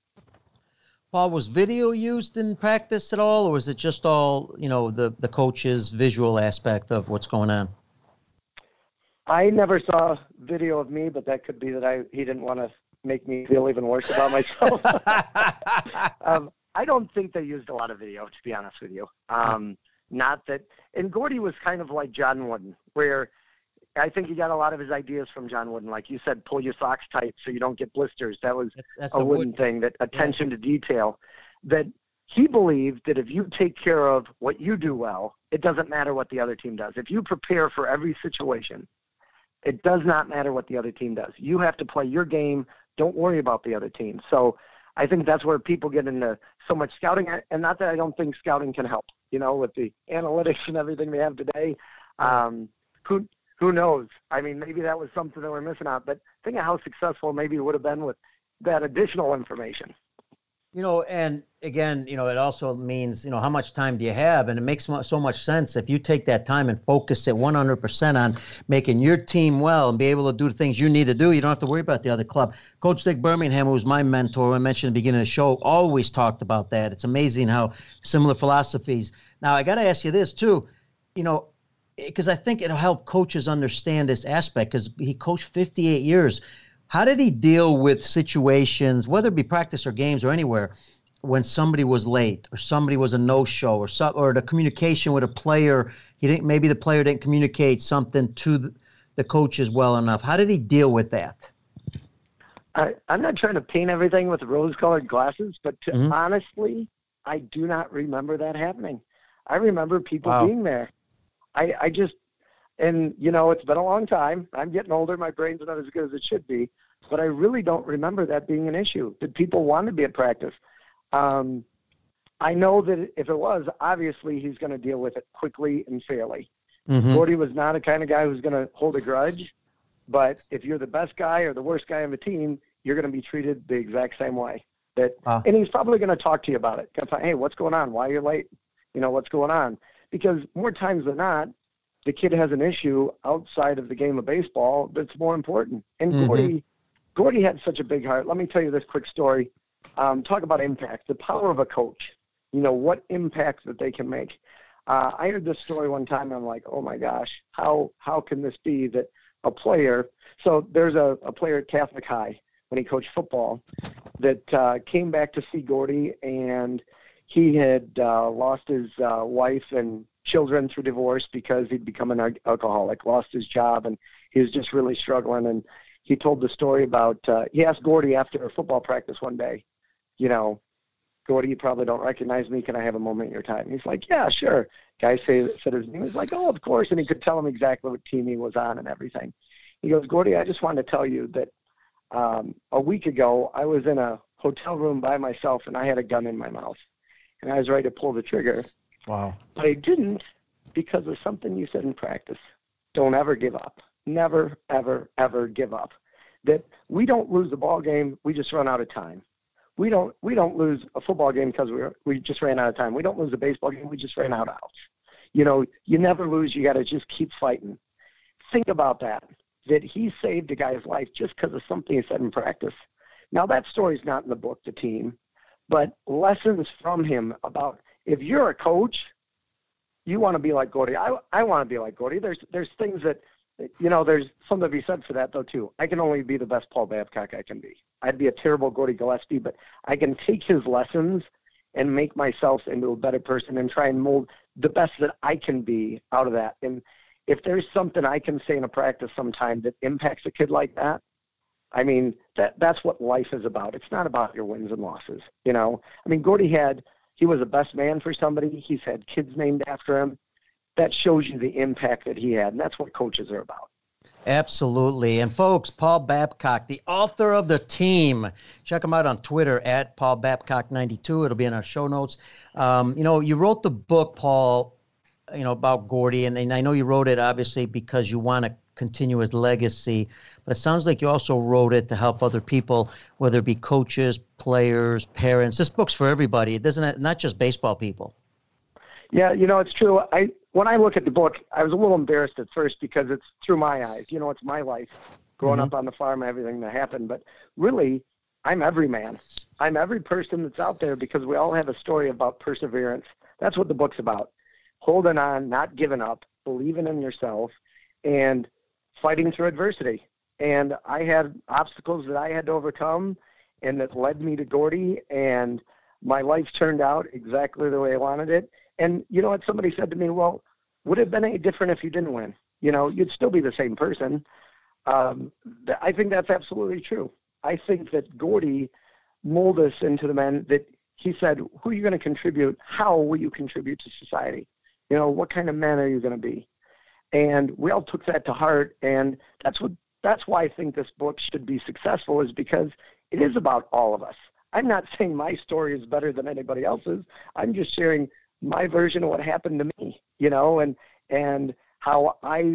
Paul, was video used in practice at all, or was it just all, you know, the, the coach's visual aspect of what's going on? I never saw video of me, but that could be that I he didn't want to make me feel even worse about myself. um, I don't think they used a lot of video, to be honest with you. Um, not that, and Gordy was kind of like John Wooden, where I think he got a lot of his ideas from John Wooden. Like you said, pull your socks tight so you don't get blisters. That was that's, that's a, a Wooden thing, that attention yes. to detail. That he believed that if you take care of what you do well, it doesn't matter what the other team does. If you prepare for every situation, it does not matter what the other team does. You have to play your game. Don't worry about the other team. So I think that's where people get into so much scouting. And not that I don't think scouting can help, you know, with the analytics and everything they have today. Um, who who knows? I mean, maybe that was something that we're missing out. But think of how successful maybe it would have been with that additional information. You know, and again, you know, it also means, you know, how much time do you have? And it makes so much sense if you take that time and focus it one hundred percent on making your team well and be able to do the things you need to do. You don't have to worry about the other club. Coach Dick Birmingham, who was my mentor, who I mentioned at the beginning of the show, always talked about that. It's amazing how similar philosophies. Now, I got to ask you this, too, you know, because I think it'll help coaches understand this aspect, because he coached fifty-eight years. How did he deal with situations, whether it be practice or games or anywhere, when somebody was late or somebody was a no-show or so, or the communication with a player, he didn't, maybe the player didn't communicate something to the, the coaches well enough? How did he deal with that? I, I'm not trying to paint everything with rose-colored glasses, but to mm-hmm. honestly, I do not remember that happening. I remember people wow. being there. I, I just, and, you know, it's been a long time. I'm getting older. My brain's not as good as it should be. But I really don't remember that being an issue. Did people want to be at practice? Um, I know that if it was, obviously he's going to deal with it quickly and fairly. Mm-hmm. Gordy was not a kind of guy who's going to hold a grudge. But if you're the best guy or the worst guy on the team, you're going to be treated the exact same way. That, wow. And he's probably going to talk to you about it. Hey, what's going on? Why are you late? You know, what's going on? Because more times than not, the kid has an issue outside of the game of baseball that's more important. And mm-hmm. Gordy, Gordy had such a big heart. Let me tell you this quick story. Um, talk about impact, the power of a coach. You know, what impact that they can make. Uh, I heard this story one time, and I'm like, oh, my gosh, how how can this be that a player – so there's a, a player at Catholic High when he coached football that uh, came back to see Gordy, and he had uh, lost his uh, wife and children through divorce because he'd become an alcoholic, lost his job, and he was just really struggling. And he told the story about, uh, he asked Gordy after a football practice one day, you know, Gordy, you probably don't recognize me. Can I have a moment in your time? And he's like, yeah, sure. Guy say, said his name. He's like, oh, of course. And he could tell him exactly what team he was on and everything. He goes, Gordy, I just wanted to tell you that um, a week ago I was in a hotel room by myself and I had a gun in my mouth and I was ready to pull the trigger. Wow. But I didn't because of something you said in practice. Don't ever give up. Never, ever, ever give up. That we don't lose the ball game. We just run out of time. We don't we don't lose a football game because we we just ran out of time. We don't lose a baseball game. We just ran out of outs. You know, you never lose. You got to just keep fighting. Think about that, that he saved a guy's life just because of something he said in practice. Now, that story's not in the book, The Team, but lessons from him about if you're a coach, you want to be like Gordy. I, I want to be like Gordy. There's there's things that, you know, there's something to be said for that, though, too. I can only be the best Paul Babcock I can be. I'd be a terrible Gordy Gillespie, but I can take his lessons and make myself into a better person and try and mold the best that I can be out of that. And if there's something I can say in a practice sometime that impacts a kid like that, I mean, that that's what life is about. It's not about your wins and losses, you know. I mean, Gordy had, he was a best man for somebody. He's had kids named after him. That shows you the impact that he had, and that's what coaches are about. Absolutely. And folks, Paul Babcock, the author of The Team. Check him out on Twitter at Paul Babcock ninety-two. It'll be in our show notes. Um, you know, you wrote the book, Paul, you know, about Gordy, and, and I know you wrote it obviously because you want to continue his legacy, but it sounds like you also wrote it to help other people, whether it be coaches, players, parents. This book's for everybody. It doesn't, not just baseball people. Yeah, you know, it's true. I when I look at the book, I was a little embarrassed at first because it's through my eyes. You know, it's my life, growing mm-hmm. up on the farm, everything that happened. But really, I'm every man. I'm every person that's out there because we all have a story about perseverance. That's what the book's about. Holding on, not giving up, believing in yourself, and fighting through adversity. And I had obstacles that I had to overcome, and that led me to Gordy, and my life turned out exactly the way I wanted it. And, you know what, somebody said to me, well, would it have been any different if you didn't win? You know, you'd still be the same person. Um, I think that's absolutely true. I think that Gordy molded us into the men that he said, who are you going to contribute? How will you contribute to society? You know, what kind of man are you going to be? And we all took that to heart. And that's what, that's why I think this book should be successful, is because it is about all of us. I'm not saying my story is better than anybody else's. I'm just sharing my version of what happened to me, you know, and and how I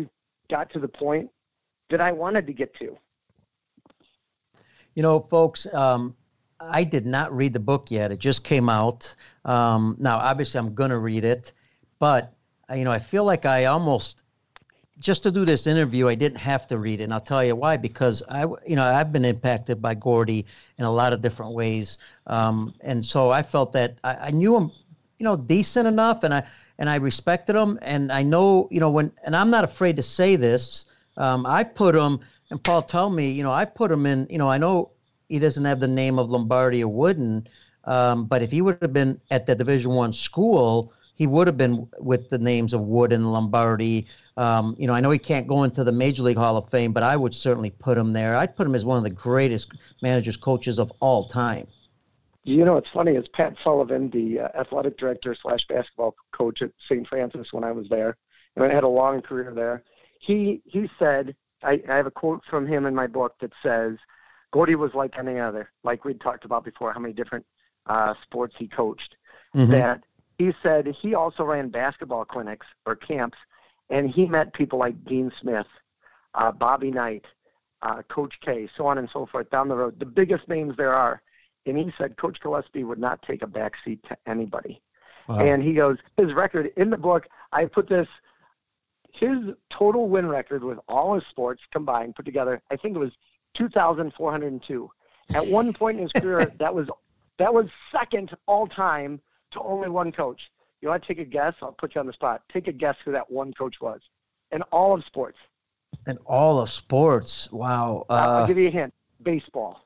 got to the point that I wanted to get to. You know, folks, um, I did not read the book yet. It just came out. Um, now, obviously, I'm going to read it, but, you know, I feel like I almost, just to do this interview, I didn't have to read it. And I'll tell you why, because I, you know, I've been impacted by Gordy in a lot of different ways. Um, and so I felt that I, I knew him, you know, decent enough, and I, and I respected him. And I know, you know, when, and I'm not afraid to say this, um, I put him, and Paul, tell me, you know, I put him in, you know, I know he doesn't have the name of Lombardi or Wooden, um, but if he would have been at the Division One school, he would have been with the names of Wooden, Lombardi. Um, you know, I know he can't go into the Major League Hall of Fame, but I would certainly put him there. I'd put him as one of the greatest managers, coaches of all time. You know, it's funny, is Pat Sullivan, the uh, athletic director slash basketball coach at Saint Francis when I was there, and I had a long career there. He he said, I, I have a quote from him in my book that says, Gordy was like any other, like we'd talked about before, how many different uh, sports he coached, mm-hmm. that he said he also ran basketball clinics or camps, and he met people like Dean Smith, uh, Bobby Knight, uh, Coach K, so on and so forth down the road, the biggest names there are. And he said Coach Gillespie would not take a backseat to anybody. Wow. And he goes, his record in the book, I put this, his total win record with all his sports combined, put together, I think it was two thousand four hundred two. At one point in his career, that was that was second all time to only one coach. You want to take a guess? I'll put you on the spot. Take a guess who that one coach was in all of sports. In all of sports, wow. Uh, I'll give you a hint. Baseball.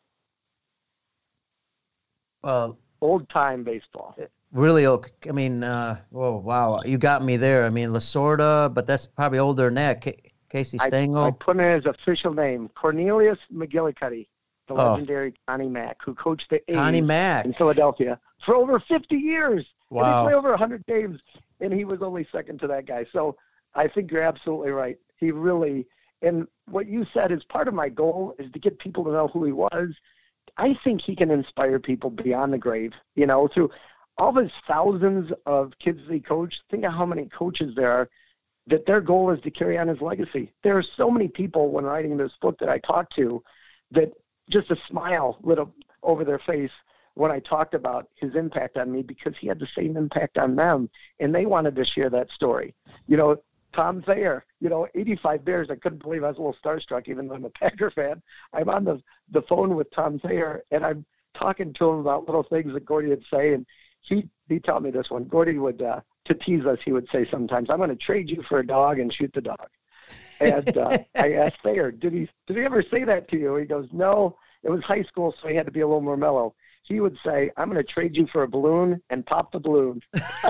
Well, old time baseball. Really, I mean, uh, oh wow, you got me there. I mean, Lasorda, but that's probably older than that. K- Casey Stengel. I, I put in his official name, Cornelius McGillicuddy, the oh. legendary Connie Mack, who coached the A's Connie Mack. in Philadelphia for over fifty years. Wow. And he played over one hundred games, and he was only second to that guy. So I think you're absolutely right. He really, and what you said is part of my goal is to get people to know who he was. I think he can inspire people beyond the grave, you know, through all his thousands of kids that he coached. Think of how many coaches there are that their goal is to carry on his legacy. There are so many people when writing this book that I talked to that just a smile lit up over their face when I talked about his impact on me, because he had the same impact on them, and they wanted to share that story. You know, Tom Thayer, you know, eighty-five Bears. I couldn't believe I was a little starstruck, even though I'm a Packer fan. I'm on the, the phone with Tom Thayer, and I'm talking to him about little things that Gordy would say, and he he taught me this one. Gordy would, uh, to tease us, he would say sometimes, I'm going to trade you for a dog and shoot the dog. And uh, I asked Thayer, did he, did he ever say that to you? He goes, no, it was high school, so he had to be a little more mellow. He would say, I'm going to trade you for a balloon and pop the balloon.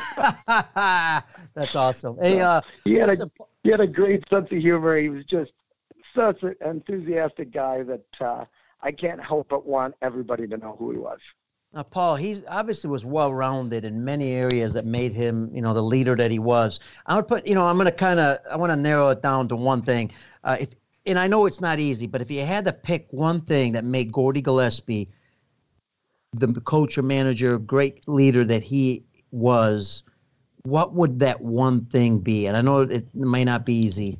That's awesome. Hey, uh, he, had a, he had a great sense of humor. He was just such an enthusiastic guy that uh, I can't help but want everybody to know who he was. Now, Paul, he's obviously was well-rounded in many areas that made him, you know, the leader that he was. I would put, you know, I'm going to kind of, I want to narrow it down to one thing. Uh, if, and I know it's not easy, but if you had to pick one thing that made Gordy Gillespie the coach or manager, great leader that he was, what would that one thing be? And I know it may not be easy.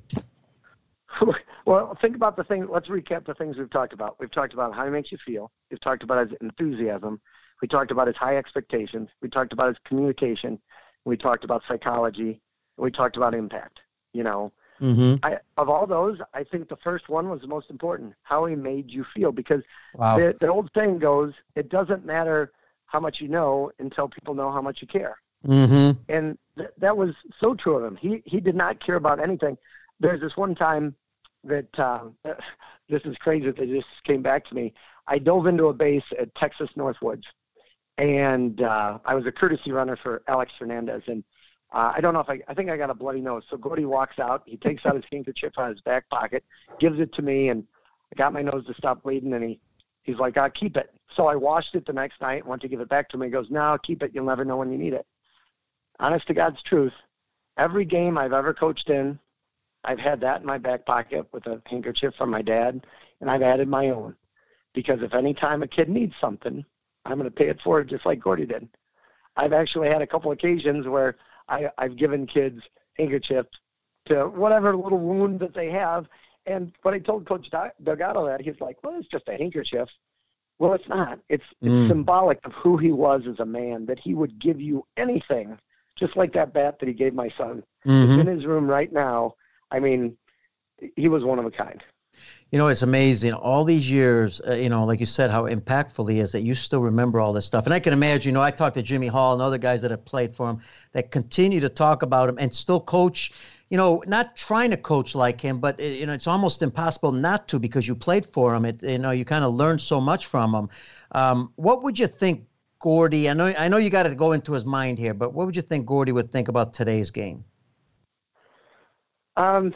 Well, think about the thing. Let's recap the things we've talked about. We've talked about how he makes you feel. We've talked about his enthusiasm. We talked about his high expectations. We talked about his communication. We talked about psychology. We talked about impact. You know, mm-hmm. I, of all those, I think the first one was the most important, how he made you feel. Because wow. the, the old saying goes, it doesn't matter how much you know until people know how much you care. Mm-hmm. And th- that was so true of him. He he did not care about anything. There's this one time that, um, this is crazy that this came back to me. I dove into a base at Texas Northwoods, and uh, I was a courtesy runner for Alex Fernandez. And uh, I don't know if I, I think I got a bloody nose. So Gordy walks out, he takes out his handkerchief out of his back pocket, gives it to me, and I got my nose to stop bleeding, and he, he's like, I'll keep it. So I washed it the next night, went to give it back to him. He goes, no, I'll keep it. You'll never know when you need it. Honest to God's truth, every game I've ever coached in, I've had that in my back pocket with a handkerchief from my dad, and I've added my own. Because if any time a kid needs something, I'm going to pay it forward just like Gordy did. I've actually had a couple occasions where I, I've given kids handkerchiefs to whatever little wound that they have. And when I told Coach Delgado that, he's like, well, it's just a handkerchief. Well, it's not. It's, it's mm. symbolic of who he was as a man, that he would give you anything, just like that bat that he gave my son. Mm-hmm. It's in his room right now. I mean, he was one of a kind. You know, it's amazing. All these years, uh, you know, like you said, how impactful he is, that you still remember all this stuff. And I can imagine, you know, I talked to Jimmy Hall and other guys that have played for him that continue to talk about him and still coach, you know, not trying to coach like him, but, you know, it's almost impossible not to because you played for him. It, you know, you kind of learned so much from him. Um, what would you think, Gordy? I know, I know you got to go into his mind here, but what would you think Gordy would think about today's game? Um.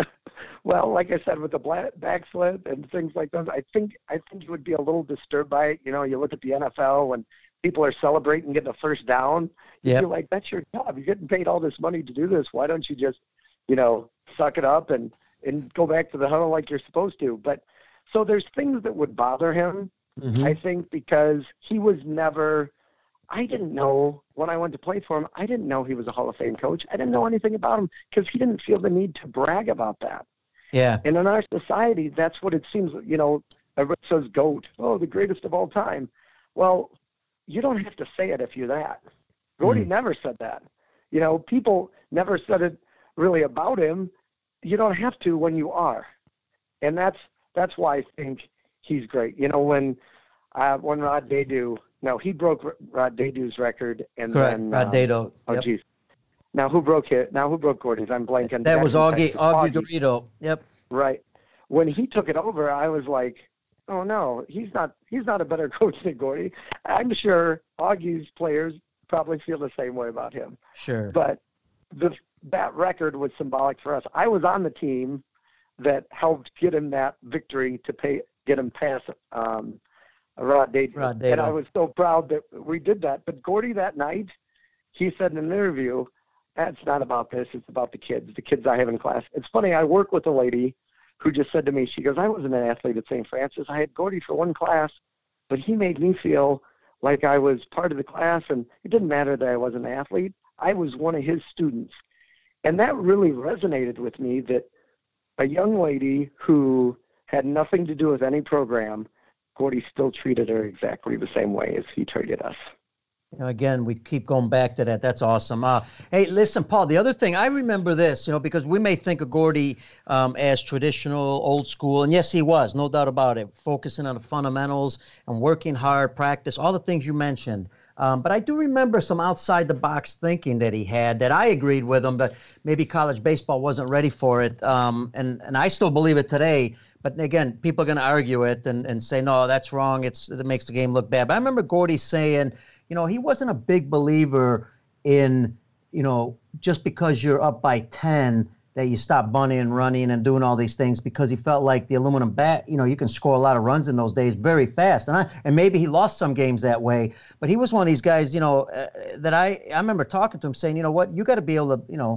Well, like I said, with the backslid and things like those, I think I think you would be a little disturbed by it. You know, you look at the N F L when people are celebrating getting a first down. You yep. feel like that's your job. You're getting paid all this money to do this. Why don't you just, you know, suck it up and, and go back to the huddle like you're supposed to? But so there's things that would bother him, mm-hmm. I think, because he was never – I didn't know when I went to play for him, I didn't know he was a Hall of Fame coach. I didn't know anything about him because he didn't feel the need to brag about that. Yeah. And in our society, that's what it seems, you know, everybody says GOAT, oh, the greatest of all time. Well, you don't have to say it if you're that. Gordy mm. never said that. You know, people never said it really about him. You don't have to when you are. And that's that's why I think he's great. You know, when uh, when Rod Dedeaux, no, he broke Rod Dedeaux's record. And Correct. then, Rod um, Dedeaux. Oh, yep. geez. Now who broke it? Now who broke Gordy's? I'm blanking. That was Augie, Augie Garrido. Yep. Right. When he took it over, I was like, "Oh no, he's not. He's not a better coach than Gordy." I'm sure Augie's players probably feel the same way about him. Sure. But the that record was symbolic for us. I was on the team that helped get him that victory to pay get him past um, Rod Dedeaux. Rod Dedeaux. And I was so proud that we did that. But Gordy that night, he said in an interview, "It's not about this. It's about the kids, the kids I have in class." It's funny. I work with a lady who just said to me, she goes, "I wasn't an athlete at Saint Francis. I had Gordy for one class, but he made me feel like I was part of the class, and it didn't matter that I wasn't an athlete. I was one of his students." And that really resonated with me, that a young lady who had nothing to do with any program, Gordy still treated her exactly the same way as he treated us. You know, again, we keep going back to that. That's awesome. Uh, hey, listen, Paul, the other thing, I remember this, you know, because we may think of Gordy um, as traditional, old school, and yes, he was, no doubt about it, focusing on the fundamentals and working hard, practice, all the things you mentioned. Um, but I do remember some outside-the-box thinking that he had that I agreed with him, but maybe college baseball wasn't ready for it, um, and, and I still believe it today. But again, people are going to argue it and, and say, no, that's wrong. It's, it makes the game look bad. But I remember Gordy saying, you know, he wasn't a big believer in, you know, just because you're up by ten that you stop bunting and running and doing all these things, because he felt like the aluminum bat, you know, you can score a lot of runs in those days very fast. And I, and maybe he lost some games that way, but he was one of these guys, you know, uh, that I, I remember talking to him saying, you know what, you got to be able to, you know,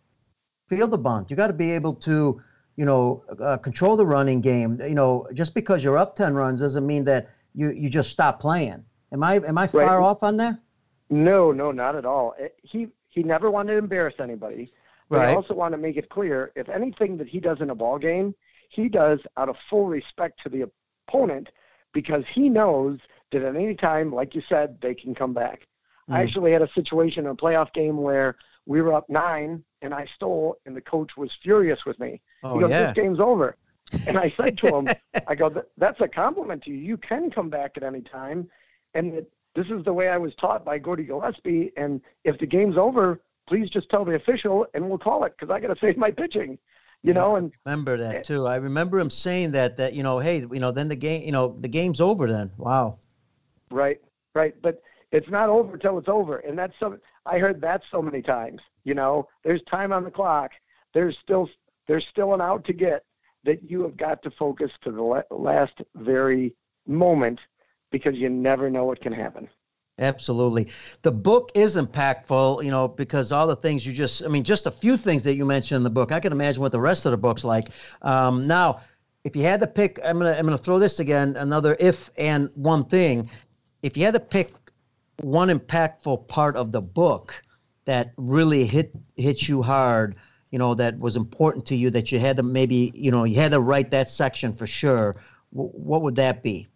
field the bunt. You got to be able to, you know, uh, control the running game. You know, just because you're up ten runs doesn't mean that you, you just stop playing. Am I am I far right. off on that? No, no, not at all. He he never wanted to embarrass anybody, but right. he also wanted to make it clear, if anything that he does in a ball game, he does out of full respect to the opponent, because he knows that at any time, like you said, they can come back. Mm. I actually had a situation in a playoff game where we were up nine, and I stole, and the coach was furious with me. Oh, he goes, yeah. "This game's over." And I said to him, I go, "That's a compliment to you. You can come back at any time. And it, this is the way I was taught by Gordy Gillespie. And if the game's over, please just tell the official and we'll call it, because I got to save my pitching." You yeah, know, and I remember that too. I remember him saying that, that, you know, hey, you know, then the game, you know, the game's over then. Wow. Right, right. But it's not over till it's over. And that's some, I heard that so many times. You know, there's time on the clock. There's still, there's still an out to get, that you have got to focus to the last very moment, because you never know what can happen. Absolutely. The book is impactful, you know, because all the things you just, I mean, just a few things that you mentioned in the book. I can imagine what the rest of the book's like. Um, now, if you had to pick, I'm going to I'm gonna throw this again, another if and one thing. If you had to pick one impactful part of the book that really hit hit you hard, you know, that was important to you that you had to maybe, you know, you had to write that section for sure, w- what would that be?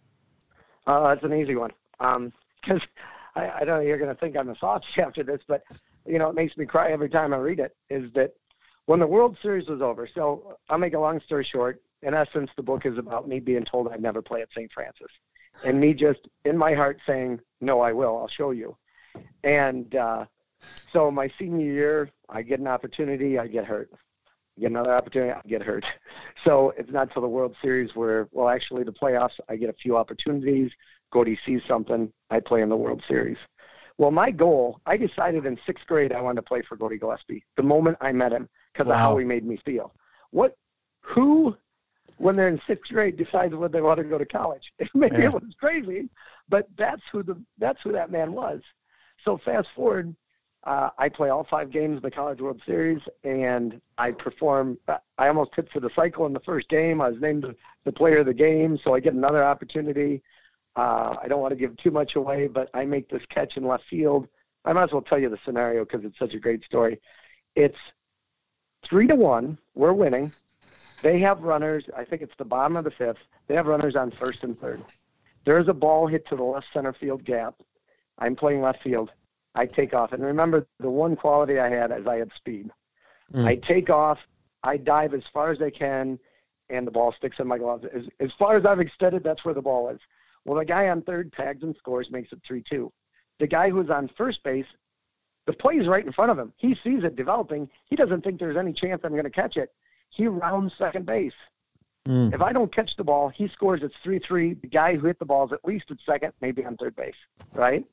Uh, that's an easy one. Um, because I, I don't know, you're going to think I'm a soft after this, but, you know, it makes me cry every time I read it, is that when the World Series was over, so I'll make a long story short, in essence, the book is about me being told I'd never play at Saint Francis. And me just in my heart saying, no, I will, I'll show you. And uh, so my senior year, I get an opportunity, I get hurt. Get another opportunity, I get hurt. So it's not till the World Series where, well, actually the playoffs, I get a few opportunities. Gordy sees something, I play in the World Series. Well, my goal, I decided in sixth grade I wanted to play for Gordy Gillespie the moment I met him because wow. of how he made me feel. What, who, when they're in sixth grade, decides whether they want to go to college? Maybe yeah. it was crazy, but that's who the that's who that man was. So fast forward, uh, I play all five games of the College World Series, and I perform. I almost hit for the cycle in the first game. I was named the, the player of the game, so I get another opportunity. Uh, I don't want to give too much away, but I make this catch in left field. I might as well tell you the scenario because it's such a great story. It's three to one. We're winning. They have runners. I think it's the bottom of the fifth. They have runners on first and third. There's a ball hit to the left center field gap. I'm playing left field. I take off. And remember, the one quality I had is I had speed. Mm. I take off. I dive as far as I can, and the ball sticks in my gloves. As, as far as I've extended, that's where the ball is. Well, the guy on third tags and scores, makes it three two. The guy who's on first base, the play is right in front of him. He sees it developing. He doesn't think there's any chance I'm going to catch it. He rounds second base. Mm. If I don't catch the ball, he scores. It's three three. The guy who hit the ball is at least at second, maybe on third base, right?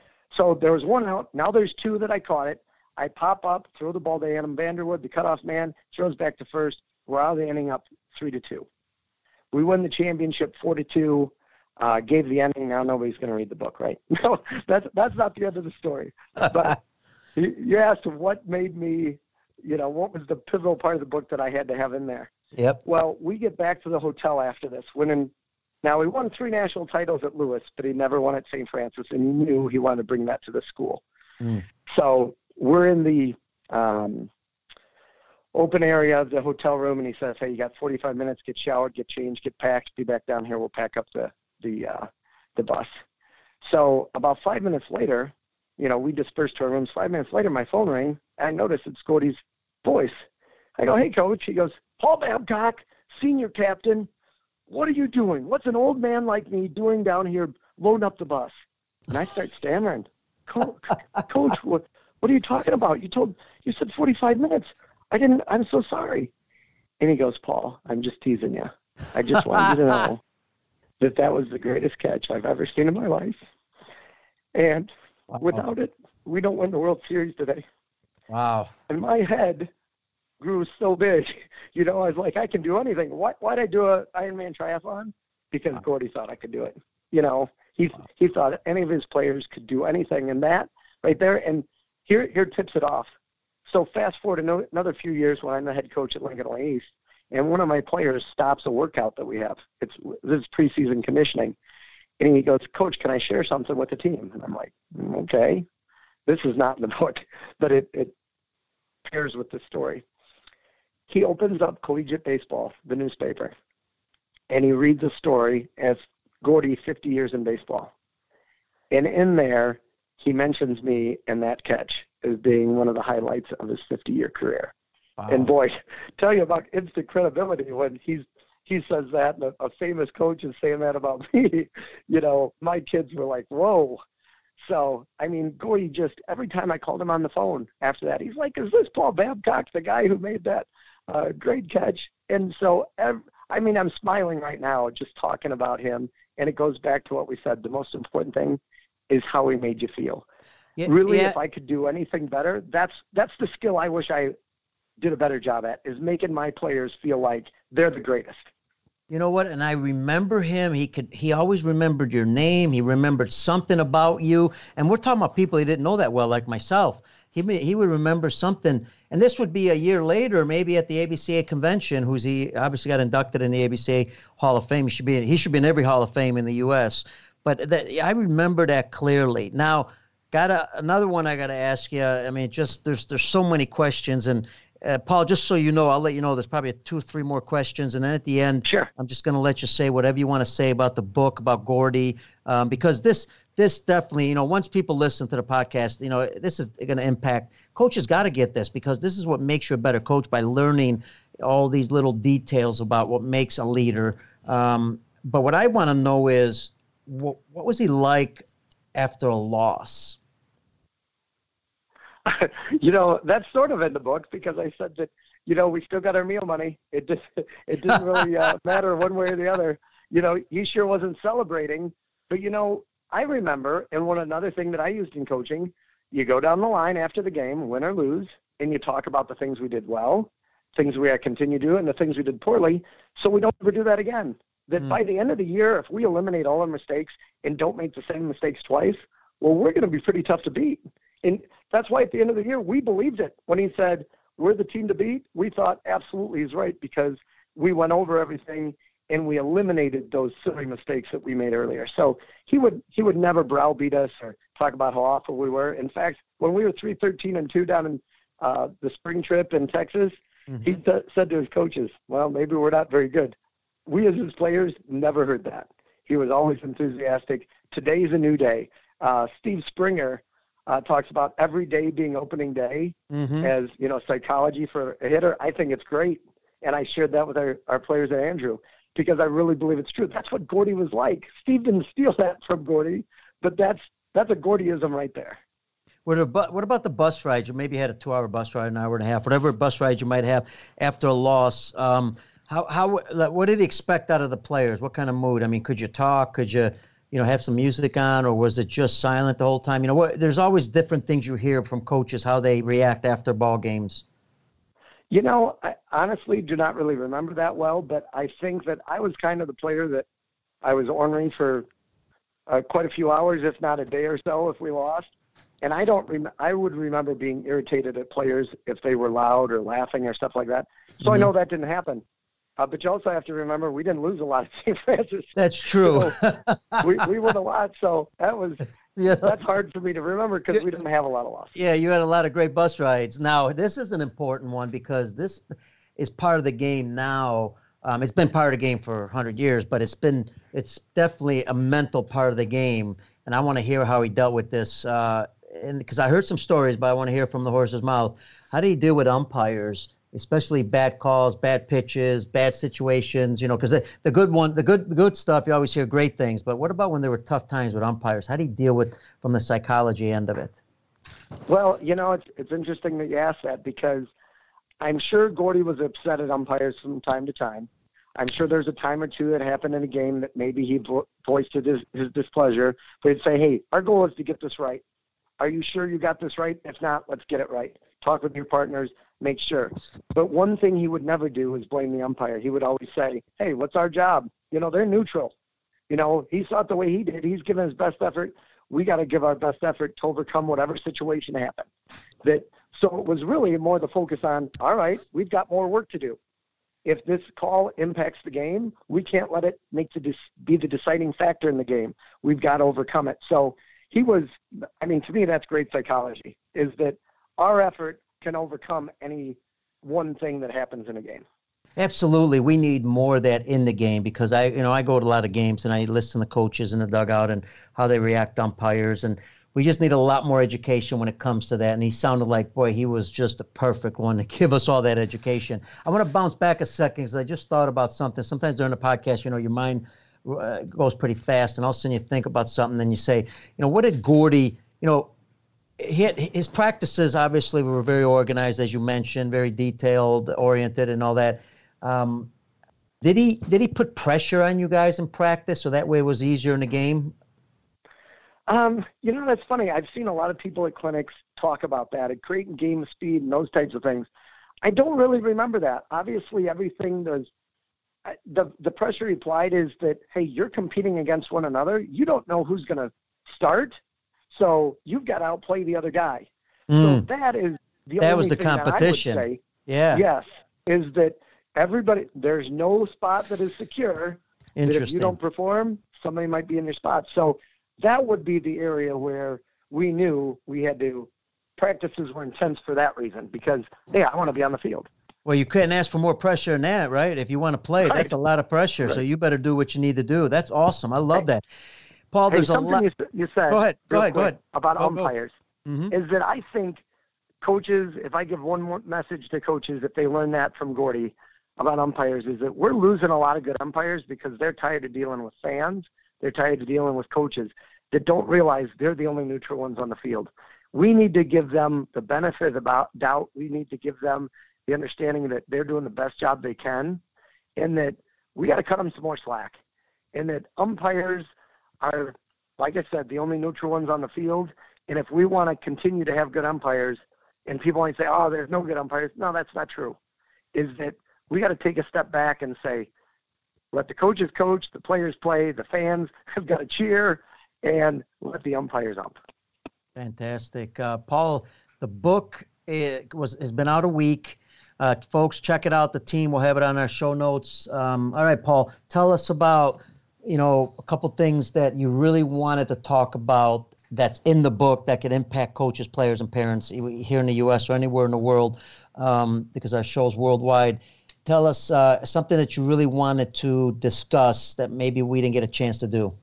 So there was one out. Now there's two that I caught it. I pop up, throw the ball to Adam Vanderwood, the cutoff man, throws back to first. We're out of the inning up three to two. We win the championship four to two. Uh, gave the ending. Now nobody's going to read the book, right? No, that's that's not the end of the story. But you, you asked what made me, you know, what was the pivotal part of the book that I had to have in there? Yep. Well, we get back to the hotel after this. Winning. Now, he won three national titles at Lewis, but he never won at Saint Francis, and he knew he wanted to bring that to the school. Mm. So we're in the um, open area of the hotel room, and he says, hey, you got forty-five minutes, get showered, get changed, get packed, be back down here. We'll pack up the the uh, the bus. So about five minutes later, you know, we dispersed to our rooms. Five minutes later, my phone rang, and I noticed it's Gordy's voice. I go, hey, Coach. He goes, Paul Babcock, senior captain, what are you doing? What's an old man like me doing down here loading up the bus? And I start stammering. Coach, Coach, what, what are you talking about? You told, you said forty-five minutes. I didn't, I'm so sorry. And he goes, Paul, I'm just teasing you. I just wanted you to know that that was the greatest catch I've ever seen in my life. And wow. without it, we don't win the World Series today. Wow. And my head grew so big. You know, I was like, I can do anything. Why, why'd I do a Ironman triathlon? Because wow. Gordy thought I could do it. You know, he wow. he thought any of his players could do anything. And that right there, and here here tips it off. So fast forward another few years when I'm the head coach at Lincoln East, and one of my players stops a workout that we have. It's this is preseason conditioning. And he goes, Coach, can I share something with the team? And I'm like, okay. This is not in the book, but it, it pairs with the story. He opens up Collegiate Baseball, the newspaper, and he reads a story as Gordy, fifty years in baseball. And in there, he mentions me and that catch as being one of the highlights of his fifty-year career. Wow. And boy, tell you about instant credibility when he's he says that, and a, a famous coach is saying that about me. You know, my kids were like, whoa. So, I mean, Gordy just, every time I called him on the phone after that, he's like, is this Paul Babcock, the guy who made that uh, great catch? And so, every, I mean, I'm smiling right now just talking about him, and it goes back to what we said. The most important thing is how he made you feel. Yeah, really, yeah. If I could do anything better, that's that's the skill I wish I did a better job at, is making my players feel like they're the greatest. You know what? And I remember him. He could. He always remembered your name. He remembered something about you. And we're talking about people he didn't know that well, like myself. He may, he would remember something. And this would be a year later, maybe at the A B C A convention. Who's he obviously got inducted in the A B C A Hall of Fame. He should be. In, he should be in every Hall of Fame in the U S But that, I remember that clearly. Now, got a, another one I got to ask you. I mean, just there's there's so many questions, and uh, Paul, just so you know, I'll let you know there's probably two or three more questions. And then at the end, sure. I'm just going to let you say whatever you want to say about the book, about Gordy, um, because this this definitely, you know, once people listen to the podcast, you know, this is going to impact. Coaches got to get this because this is what makes you a better coach by learning all these little details about what makes a leader. Um, but what I want to know is, what, what was he like after a loss? You know, that's sort of in the book because I said that, you know, we still got our meal money. It just, it didn't really uh, matter one way or the other. You know, he sure wasn't celebrating. But, you know, I remember, and one another thing that I used in coaching, you go down the line after the game, win or lose, and you talk about the things we did well, things we continue to do, and the things we did poorly, so we don't ever do that again. That mm. by the end of the year, if we eliminate all our mistakes and don't make the same mistakes twice, well, we're going to be pretty tough to beat. And that's why at the end of the year, we believed it. When he said, we're the team to beat, we thought absolutely he's right because we went over everything and we eliminated those silly mistakes that we made earlier. So he would he would never browbeat us or talk about how awful we were. In fact, when we were three thirteen and two down in uh, the spring trip in Texas, mm-hmm. he t- said to his coaches, well, maybe we're not very good. We as his players never heard that. He was always enthusiastic. Today's a new day. Uh, Steve Springer uh, talks about every day being opening day mm-hmm. as, you know, psychology for a hitter. I think it's great. And I shared that with our, our players at Andrew because I really believe it's true. That's what Gordy was like. Steve didn't steal that from Gordy, but that's that's a Gordyism right there. What about, what about the bus ride? You maybe had a two-hour bus ride, an hour and a half, whatever bus ride you might have after a loss. Um, how how what did he expect out of the players? What kind of mood? I mean, could you talk? Could you, you know, have some music on, or was it just silent the whole time? You know, what? There's always different things you hear from coaches how they react after ball games. You know, I honestly do not really remember that well, but I think that I was kind of the player that I was ornery for uh, quite a few hours, if not a day or so, if we lost. And I don't rem- I would remember being irritated at players if they were loud or laughing or stuff like that. So mm-hmm. I know that didn't happen. Uh, but you also have to remember we didn't lose a lot at Saint Francis. That's true. So we we won a lot, so that was yeah. that's hard for me to remember because we didn't have a lot of losses. Yeah, you had a lot of great bus rides. Now this is an important one because this is part of the game now. Um, it's been part of the game for a hundred years, but it's been it's definitely a mental part of the game, and I want to hear how he dealt with this. Uh, and because I heard some stories, but I want to hear from the horse's mouth. How do you deal with umpires? Especially bad calls, bad pitches, bad situations, you know, because the, the good one, the good, the good stuff, you always hear great things. But what about when there were tough times with umpires? How do you deal with from the psychology end of it? Well, you know, it's it's interesting that you ask that because I'm sure Gordy was upset at umpires from time to time. I'm sure there's a time or two that happened in a game that maybe he vo- voiced his, his displeasure. But he'd say, hey, our goal is to get this right. Are you sure you got this right? If not, let's get it right. Talk with your partners. Make sure. But one thing he would never do is blame the umpire. He would always say, hey, what's our job? You know, they're neutral. You know, he saw it the way he did. He's given his best effort. We got to give our best effort to overcome whatever situation happened. That so it was really more the focus on, all right, we've got more work to do. If this call impacts the game, we can't let it make the be the deciding factor in the game. We've got to overcome it. So he was, I mean, to me, that's great psychology, is that our effort can overcome any one thing that happens in a game. Absolutely. We need more of that in the game because I, you know, I go to a lot of games and I listen to coaches in the dugout and how they react to umpires. And we just need a lot more education when it comes to that. And he sounded like, boy, he was just a perfect one to give us all that education. I want to bounce back a second because I just thought about something. Sometimes during the podcast, you know, your mind uh, goes pretty fast and all of a sudden you think about something and you say, you know, what did Gordy, you know, He had, his practices obviously were very organized, as you mentioned, very detailed, oriented, and all that. Um, did he did he put pressure on you guys in practice, so that way it was easier in the game? Um, you know, that's funny. I've seen a lot of people at clinics talk about that, at creating game speed and those types of things. I don't really remember that. Obviously, everything does. The the pressure he applied is that, hey, you're competing against one another. You don't know who's going to start. So you've got to outplay the other guy. Mm. So that is the that only was the thing competition. That I would say, yeah. Yes, is that everybody, there's no spot that is secure. That if you don't perform, somebody might be in your spot. So that would be the area where we knew we had to practices were intense for that reason because, hey, I want to be on the field. Well, you couldn't ask for more pressure than that, right? If you want to play, right. That's a lot of pressure. Right. So you better do what you need to do. That's awesome. I love right. that. Paul, hey, there's something a lot. You, you said. Go ahead. Go ahead. Go ahead. About go, umpires go. Mm-hmm. is that I think coaches, if I give one more message to coaches, if they learn that from Gordy about umpires, is that we're losing a lot of good umpires because they're tired of dealing with fans. They're tired of dealing with coaches that don't realize they're the only neutral ones on the field. We need to give them the benefit of doubt. We need to give them the understanding that they're doing the best job they can, and that we got to cut them some more slack, and that umpires are, like I said, the only neutral ones on the field. And if we want to continue to have good umpires, and people only say, oh, there's no good umpires. No, that's not true. Is that we got to take a step back and say, let the coaches coach, the players play, the fans have got to cheer, and let the umpires ump. Fantastic. Uh, Paul, the book it was has been out a week. Uh, folks, check it out. The team will have it on our show notes. Um, all right, Paul, tell us about, you know, a couple things that you really wanted to talk about that's in the book that could impact coaches, players, and parents here in the U S or anywhere in the world, um, because our show's worldwide. Tell us uh, something that you really wanted to discuss that maybe we didn't get a chance to do.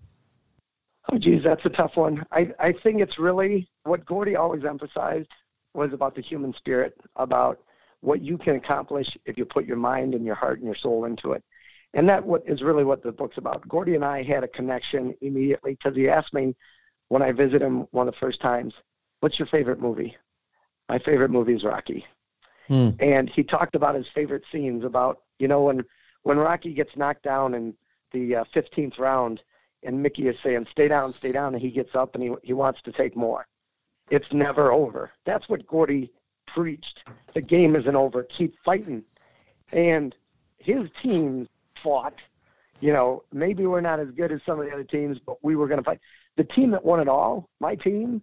Oh, geez, that's a tough one. I, I think it's really what Gordy always emphasized was about the human spirit, about what you can accomplish if you put your mind and your heart and your soul into it. And that what is really what the book's about. Gordy and I had a connection immediately because he asked me when I visited him one of the first times, what's your favorite movie? My favorite movie is Rocky. Hmm. And he talked about his favorite scenes about, you know, when, when Rocky gets knocked down in the uh, fifteenth round and Mickey is saying, stay down, stay down, and he gets up and he, he wants to take more. It's never over. That's what Gordy preached. The game isn't over. Keep fighting. And his team fought. You know, maybe we're not as good as some of the other teams, but we were going to fight. The team that won it all, my team,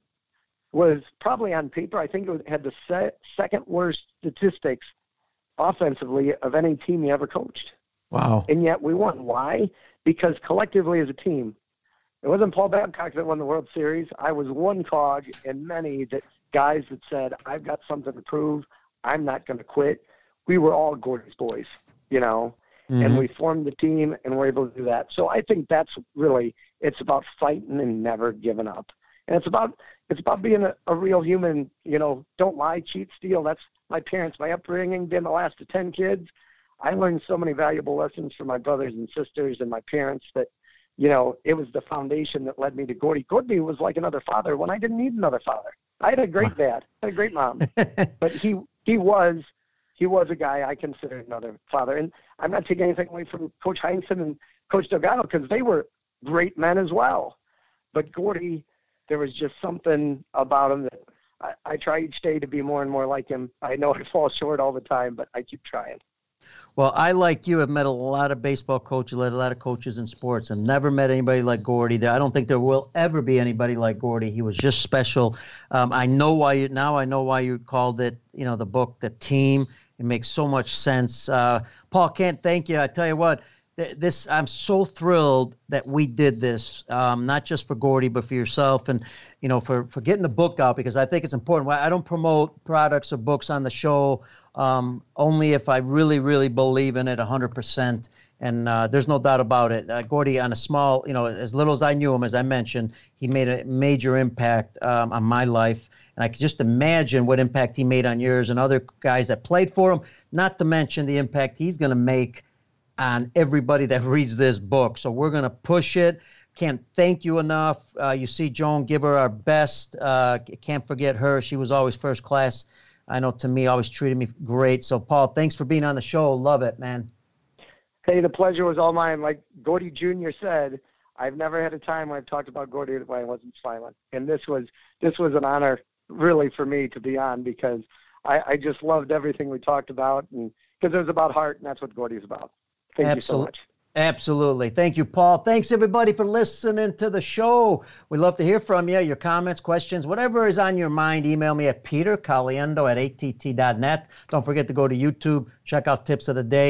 was probably on paper, I think it was, had the se- second worst statistics offensively of any team he ever coached. Wow. And yet we won. Why? Because collectively as a team, it wasn't Paul Babcock that won the World Series. I was one cog in many that guys that said, I've got something to prove. I'm not going to quit. We were all Gordy's boys, you know, mm-hmm. and we formed the team and we're able to do that. So I think that's really, it's about fighting and never giving up. And it's about, it's about being a, a real human, you know, don't lie, cheat, steal. That's my parents, my upbringing, being the last of ten kids. I learned so many valuable lessons from my brothers and sisters and my parents that, you know, it was the foundation that led me to Gordy. Gordy was like another father when I didn't need another father. I had a great dad, I had a great mom, but he he was he was a guy I considered another father. And I'm not taking anything away from Coach Heinsohn and Coach Delgado because they were great men as well. But Gordy, there was just something about him that I, I try each day to be more and more like him. I know I fall short all the time, but I keep trying. Well, I, like you, have met a lot of baseball coaches, led a lot of coaches in sports, and never met anybody like Gordy. I don't think there will ever be anybody like Gordy. He was just special. Um, I know why you now. I know why you called it, you know, the book, The Team. It makes so much sense. Uh, Paul, can't thank you. I tell you what, th- this I'm so thrilled that we did this, um, not just for Gordy, but for yourself, and you know, for for getting the book out because I think it's important. I don't promote products or books on the show. Um, only if I really, really believe in it one hundred percent. And uh, there's no doubt about it. Uh, Gordy, on a small, you know, as little as I knew him, as I mentioned, he made a major impact um, on my life. And I could just imagine what impact he made on yours and other guys that played for him, not to mention the impact he's going to make on everybody that reads this book. So we're going to push it. Can't thank you enough. Uh, you see Joan, give her our best. Uh, can't forget her. She was always first class. I know to me, always treated me great. So, Paul, thanks for being on the show. Love it, man. Hey, the pleasure was all mine. Like Gordy Junior said, I've never had a time when I've talked about Gordy when I wasn't smiling. And this was this was an honor, really, for me to be on because I, I just loved everything we talked about, and because it was about heart, and that's what Gordy's about. Thank Absolutely. you so much. Absolutely. Thank you, Paul. Thanks, everybody, for listening to the show. We'd love to hear from you, your comments, questions, whatever is on your mind. Email me at peter caliendo at a t t dot net. Don't forget to go to YouTube, check out Tips of the Day.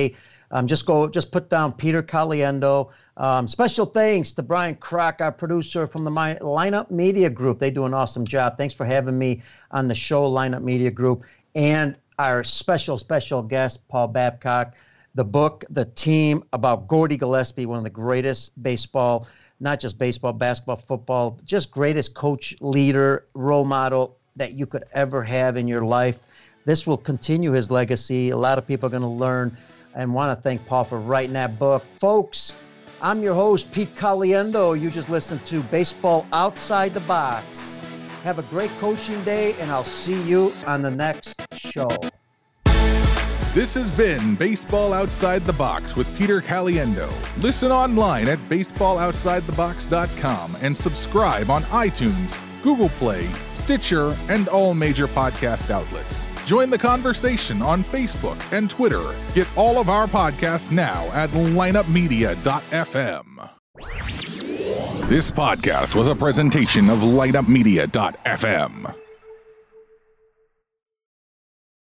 Um, just go, just put down Peter Caliendo. Um, special thanks to Brian Kroc, our producer from the My, Lineup Media Group. They do an awesome job. Thanks for having me on the show, Lineup Media Group. And our special, special guest, Paul Babcock. The book, The Team, about Gordy Gillespie, one of the greatest baseball, not just baseball, basketball, football, just greatest coach, leader, role model that you could ever have in your life. This will continue his legacy. A lot of people are going to learn, and want to thank Paul for writing that book. Folks, I'm your host, Pete Caliendo. You just listened to Baseball Outside the Box. Have a great coaching day, and I'll see you on the next show. This has been Baseball Outside the Box with Peter Caliendo. Listen online at baseball outside the box dot com and subscribe on iTunes, Google Play, Stitcher, and all major podcast outlets. Join the conversation on Facebook and Twitter. Get all of our podcasts now at lineup media dot f m. This podcast was a presentation of lineup media dot f m.